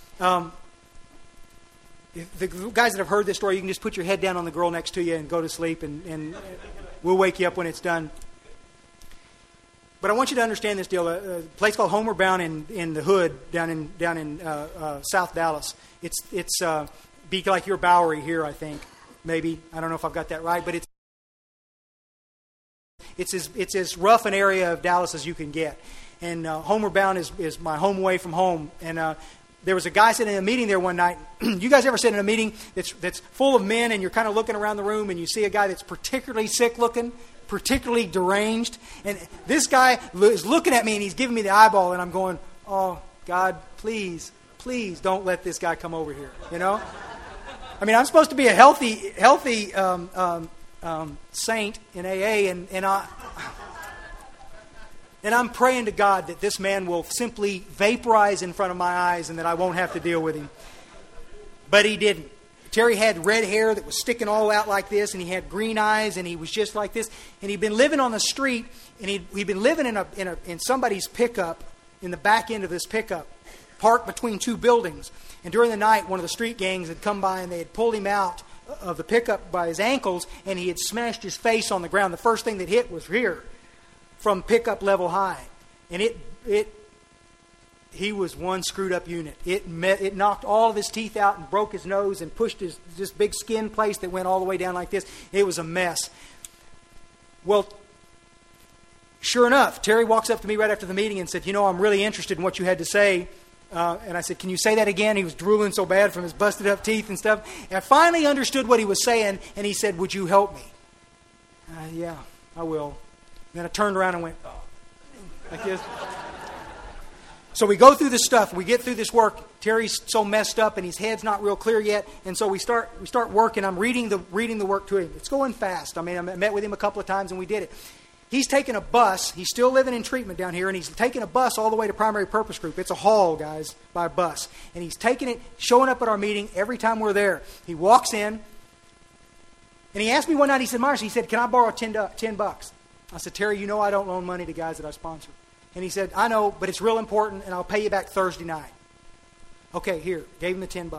The guys that have heard this story, you can just put your head down on the girl next to you and go to sleep, and we'll wake you up when it's done. But I want you to understand this deal. A place called Homeward Bound in the Hood down in South Dallas. It's be like your Bowery here, I think. Maybe. I don't know if I've got that right, but it's as rough an area of Dallas as you can get. And Homeward Bound is my home away from home. And there was a guy sitting in a meeting there one night. You guys ever sit in a meeting that's full of men and you're kind of looking around the room and you see a guy that's particularly sick looking, particularly deranged? And this guy is looking at me and he's giving me the eyeball and I'm going, oh, God, please don't let this guy come over here, you know? I mean, I'm supposed to be a healthy saint in AA, and I'm praying to God that this man will simply vaporize in front of my eyes and that I won't have to deal with him. But he didn't. Terry had red hair that was sticking all out like this, and he had green eyes, and he was just like this. And he'd been living on the street, and he'd been living in somebody's pickup, in the back end of this pickup, parked between two buildings. And during the night, one of the street gangs had come by, and they had pulled him out of the pickup by his ankles, and he had smashed his face on the ground. The first thing that hit was here, from pickup level high. And he was one screwed up unit. It knocked all of his teeth out and broke his nose and pushed this big skin place that went all the way down like this. It was a mess. Well, sure enough, Terry walks up to me right after the meeting and said, I'm really interested in what you had to say. And I said, can you say that again? He was drooling so bad from his busted up teeth and stuff. And I finally understood what he was saying, and he said, would you help me? Yeah, I will. And then I turned around and went, oh, like this. So we go through this stuff. We get through this work. Terry's so messed up, and his head's not real clear yet. And so we start working. I'm reading the work to him. It's going fast. I mean, I met with him a couple of times, and we did it. He's taking a bus. He's still living in treatment down here, and he's taking a bus all the way to Primary Purpose Group. It's a haul, guys, by bus. And he's taking it, showing up at our meeting every time we're there. He walks in, and he asked me one night, he said, Myers, he said, can I borrow $10? I said, Terry, I don't loan money to guys that I sponsor. And he said, I know, but it's real important, and I'll pay you back Thursday night. Okay, here. Gave him the $10.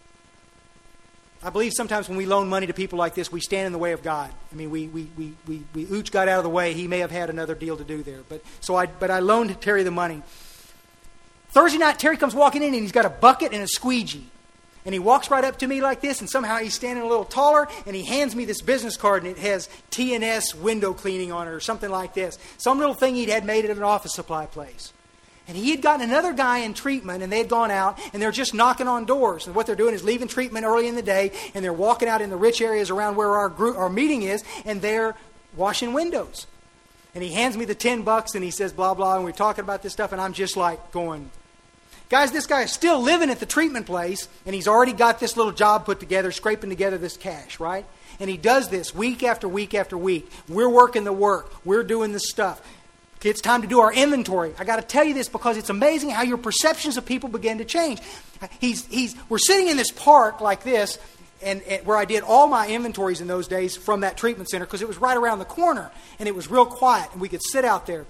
I believe sometimes when we loan money to people like this, we stand in the way of God. I mean, we ooch got out of the way. He may have had another deal to do there. But I loaned Terry the money. Thursday night, Terry comes walking in, and he's got a bucket and a squeegee. And he walks right up to me like this, and somehow he's standing a little taller, and he hands me this business card, and it has T&S window cleaning on it or something like this. Some little thing he'd had made at an office supply place. And he had gotten another guy in treatment, and they had gone out, and they're just knocking on doors. And what they're doing is leaving treatment early in the day, and they're walking out in the rich areas around where our meeting is, and they're washing windows. And he hands me the $10, and he says, blah, blah, and we're talking about this stuff, and I'm just like going, guys, this guy is still living at the treatment place, and he's already got this little job put together, scraping together this cash, right? And he does this week after week after week. We're working the work. We're doing this stuff. It's time to do our inventory. I got to tell you this because it's amazing how your perceptions of people begin to change. We're sitting in this park like this, and where I did all my inventories in those days from that treatment center because it was right around the corner, and it was real quiet, and we could sit out there.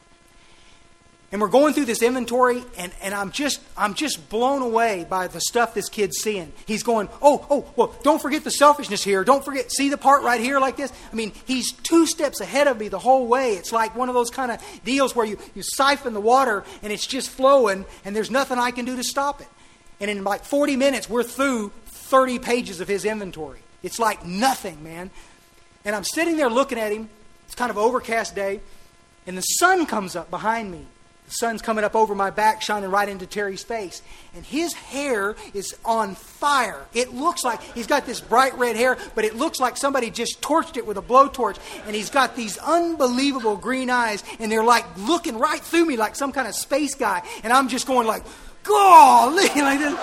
And we're going through this inventory, and I'm just blown away by the stuff this kid's seeing. He's going, well, don't forget the selfishness here. Don't forget, see the part right here like this? I mean, he's 2 steps ahead of me the whole way. It's like one of those kind of deals where you siphon the water, and it's just flowing, and there's nothing I can do to stop it. And in like 40 minutes, we're through 30 pages of his inventory. It's like nothing, man. And I'm sitting there looking at him. It's kind of an overcast day, and the sun comes up behind me. The sun's coming up over my back, shining right into Terry's face. And his hair is on fire. It looks like he's got this bright red hair, but it looks like somebody just torched it with a blowtorch. And he's got these unbelievable green eyes, and they're like looking right through me like some kind of space guy. And I'm just going like, golly, like this.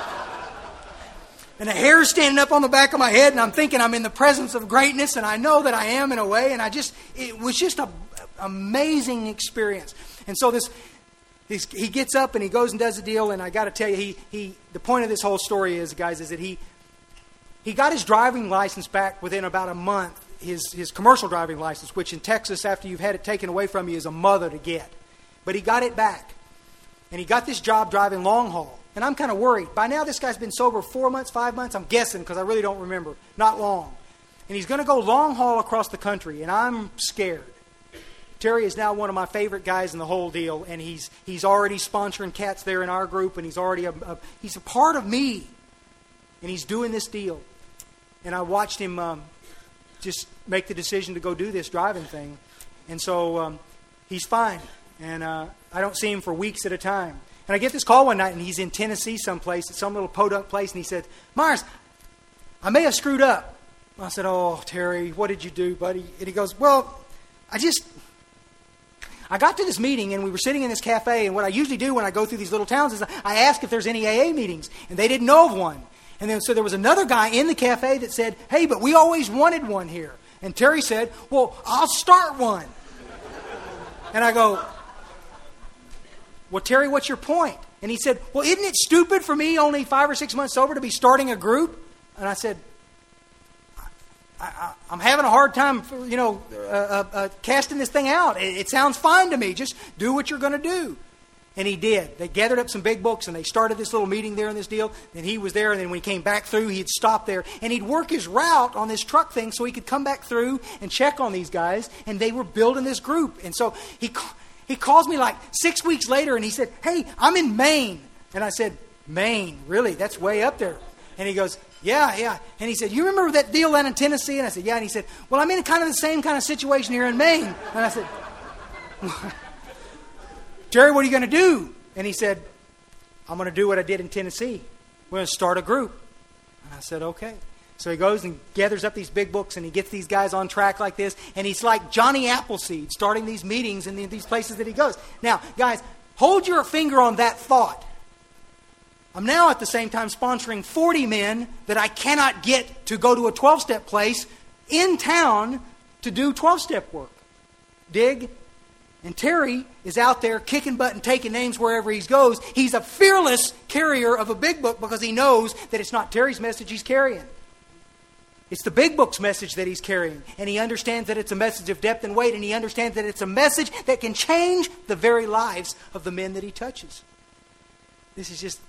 And the hair's standing up on the back of my head, and I'm thinking I'm in the presence of greatness, and I know that I am in a way. And it was just an amazing experience. And so he gets up and he goes and does the deal, and I got to tell you, the point of this whole story is, guys, is that he got his driving license back within about a month. His commercial driving license, which in Texas, after you've had it taken away from you, is a mother to get. But he got it back, and he got this job driving long haul. And I'm kind of worried. By now, this guy's been sober 4 months, 5 months. I'm guessing because I really don't remember. Not long. And he's going to go long haul across the country, and I'm scared. Terry is now one of my favorite guys in the whole deal, and he's already sponsoring cats there in our group, and he's already he's a part of me, and he's doing this deal. And I watched him just make the decision to go do this driving thing, and so he's fine, and I don't see him for weeks at a time. And I get this call one night, and he's in Tennessee someplace, at some little podunk place, and he said, "Myers, I may have screwed up." I said, "Oh, Terry, what did you do, buddy?" And he goes, "Well, I got to this meeting, and we were sitting in this cafe, and what I usually do when I go through these little towns is I ask if there's any AA meetings, and they didn't know of one. And then so there was another guy in the cafe that said, 'Hey, but we always wanted one here.' And Terry said, 'Well, I'll start one.'" And I go, "Well, Terry, what's your point?" And he said, "Well, isn't it stupid for me, only 5 or 6 months sober, to be starting a group?" And I said, I'm having a hard time, casting this thing out. It sounds fine to me. Just do what you're going to do. And he did. They gathered up some big books, and they started this little meeting there in this deal. And he was there, and then when he came back through, he'd stop there. And he'd work his route on this truck thing so he could come back through and check on these guys. And they were building this group. And so he calls me like 6 weeks later, and he said, "Hey, I'm in Maine." And I said, "Maine? Really? That's way up there." And he goes, Yeah. And he said, "You remember that deal down in Tennessee?" And I said, "Yeah." And he said, "Well, I'm in kind of the same kind of situation here in Maine." And I said, "Terry, what are you going to do?" And he said, "I'm going to do what I did in Tennessee. We're going to start a group." And I said, "Okay." So he goes and gathers up these big books, and he gets these guys on track like this. And he's like Johnny Appleseed, starting these meetings in these places that he goes. Now, guys, hold your finger on that thought. I'm now at the same time sponsoring 40 men that I cannot get to go to a 12-step place in town to do 12-step work. Dig? And Terry is out there kicking butt and taking names wherever he goes. He's a fearless carrier of a big book because he knows that it's not Terry's message he's carrying. It's the big book's message that he's carrying. And he understands that it's a message of depth and weight, and he understands that it's a message that can change the very lives of the men that he touches. This is just...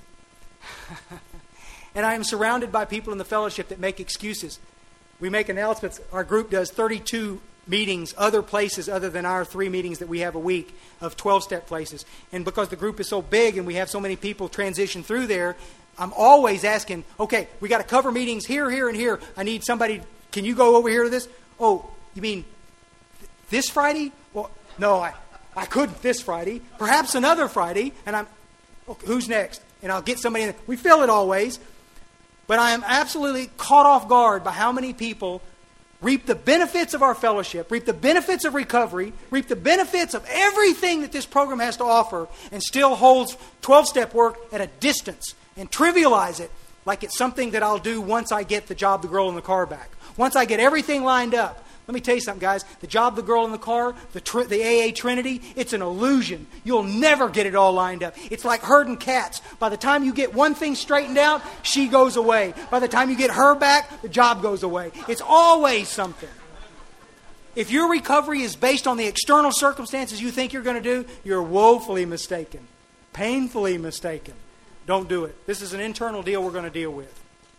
And I am surrounded by people in the fellowship that make excuses. We make announcements. Our group does 32 meetings, other places other than our 3 meetings that we have a week of 12-step places. And because the group is so big and we have so many people transition through there, I'm always asking, "Okay, we got to cover meetings here, here, and here. I need somebody. Can you go over here to this?" "Oh, you mean this Friday?" "Well, no, I couldn't this Friday. Perhaps another Friday." And I'm, "Okay, who's next?" And I'll get somebody in. We fill it always. But I am absolutely caught off guard by how many people reap the benefits of our fellowship, reap the benefits of recovery, reap the benefits of everything that this program has to offer, and still holds 12-step work at a distance and trivialize it like it's something that I'll do once I get the job, the girl in the car back. Once I get everything lined up. Let me tell you something, guys. The job, the girl in the car, the AA Trinity, it's an illusion. You'll never get it all lined up. It's like herding cats. By the time you get one thing straightened out, she goes away. By the time you get her back, the job goes away. It's always something. If your recovery is based on the external circumstances you think you're going to do, you're woefully mistaken. Painfully mistaken. Don't do it. This is an internal deal we're going to deal with.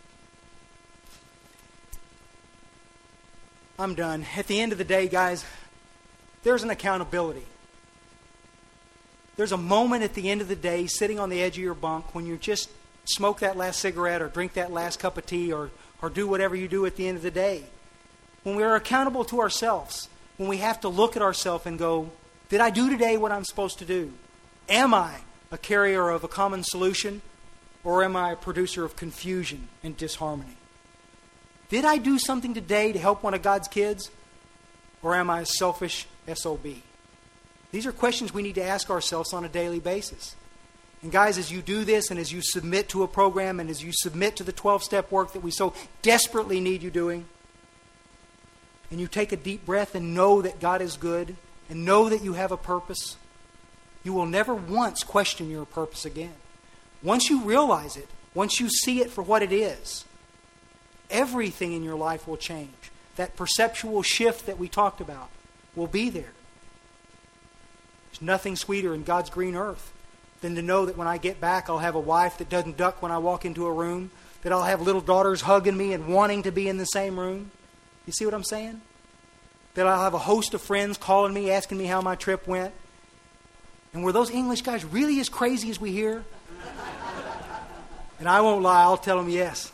I'm done. At the end of the day, guys, there's an accountability. There's a moment at the end of the day, sitting on the edge of your bunk, when you just smoke that last cigarette or drink that last cup of tea or do whatever you do at the end of the day. When we're accountable to ourselves, when we have to look at ourselves and go, did I do today what I'm supposed to do? Am I a carrier of a common solution, or am I a producer of confusion and disharmony? Did I do something today to help one of God's kids? Or am I a selfish SOB? These are questions we need to ask ourselves on a daily basis. And guys, as you do this and as you submit to a program and as you submit to the 12-step work that we so desperately need you doing, and you take a deep breath and know that God is good and know that you have a purpose, you will never once question your purpose again. Once you realize it, once you see it for what it is, everything in your life will change. That perceptual shift that we talked about will be there. There's nothing sweeter in God's green earth than to know that when I get back, I'll have a wife that doesn't duck when I walk into a room, that I'll have little daughters hugging me and wanting to be in the same room. You see what I'm saying? that I'll have a host of friends calling me, asking me how my trip went. And were those English guys really as crazy as we hear? And I won't lie, I'll tell them yes.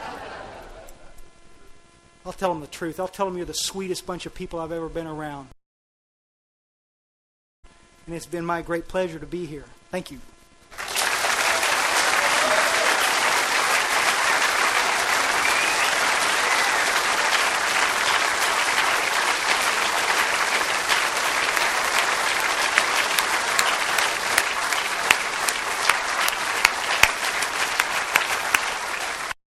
I'll tell them the truth. I'll tell them you're the sweetest bunch of people I've ever been around. And it's been my great pleasure to be here. Thank you.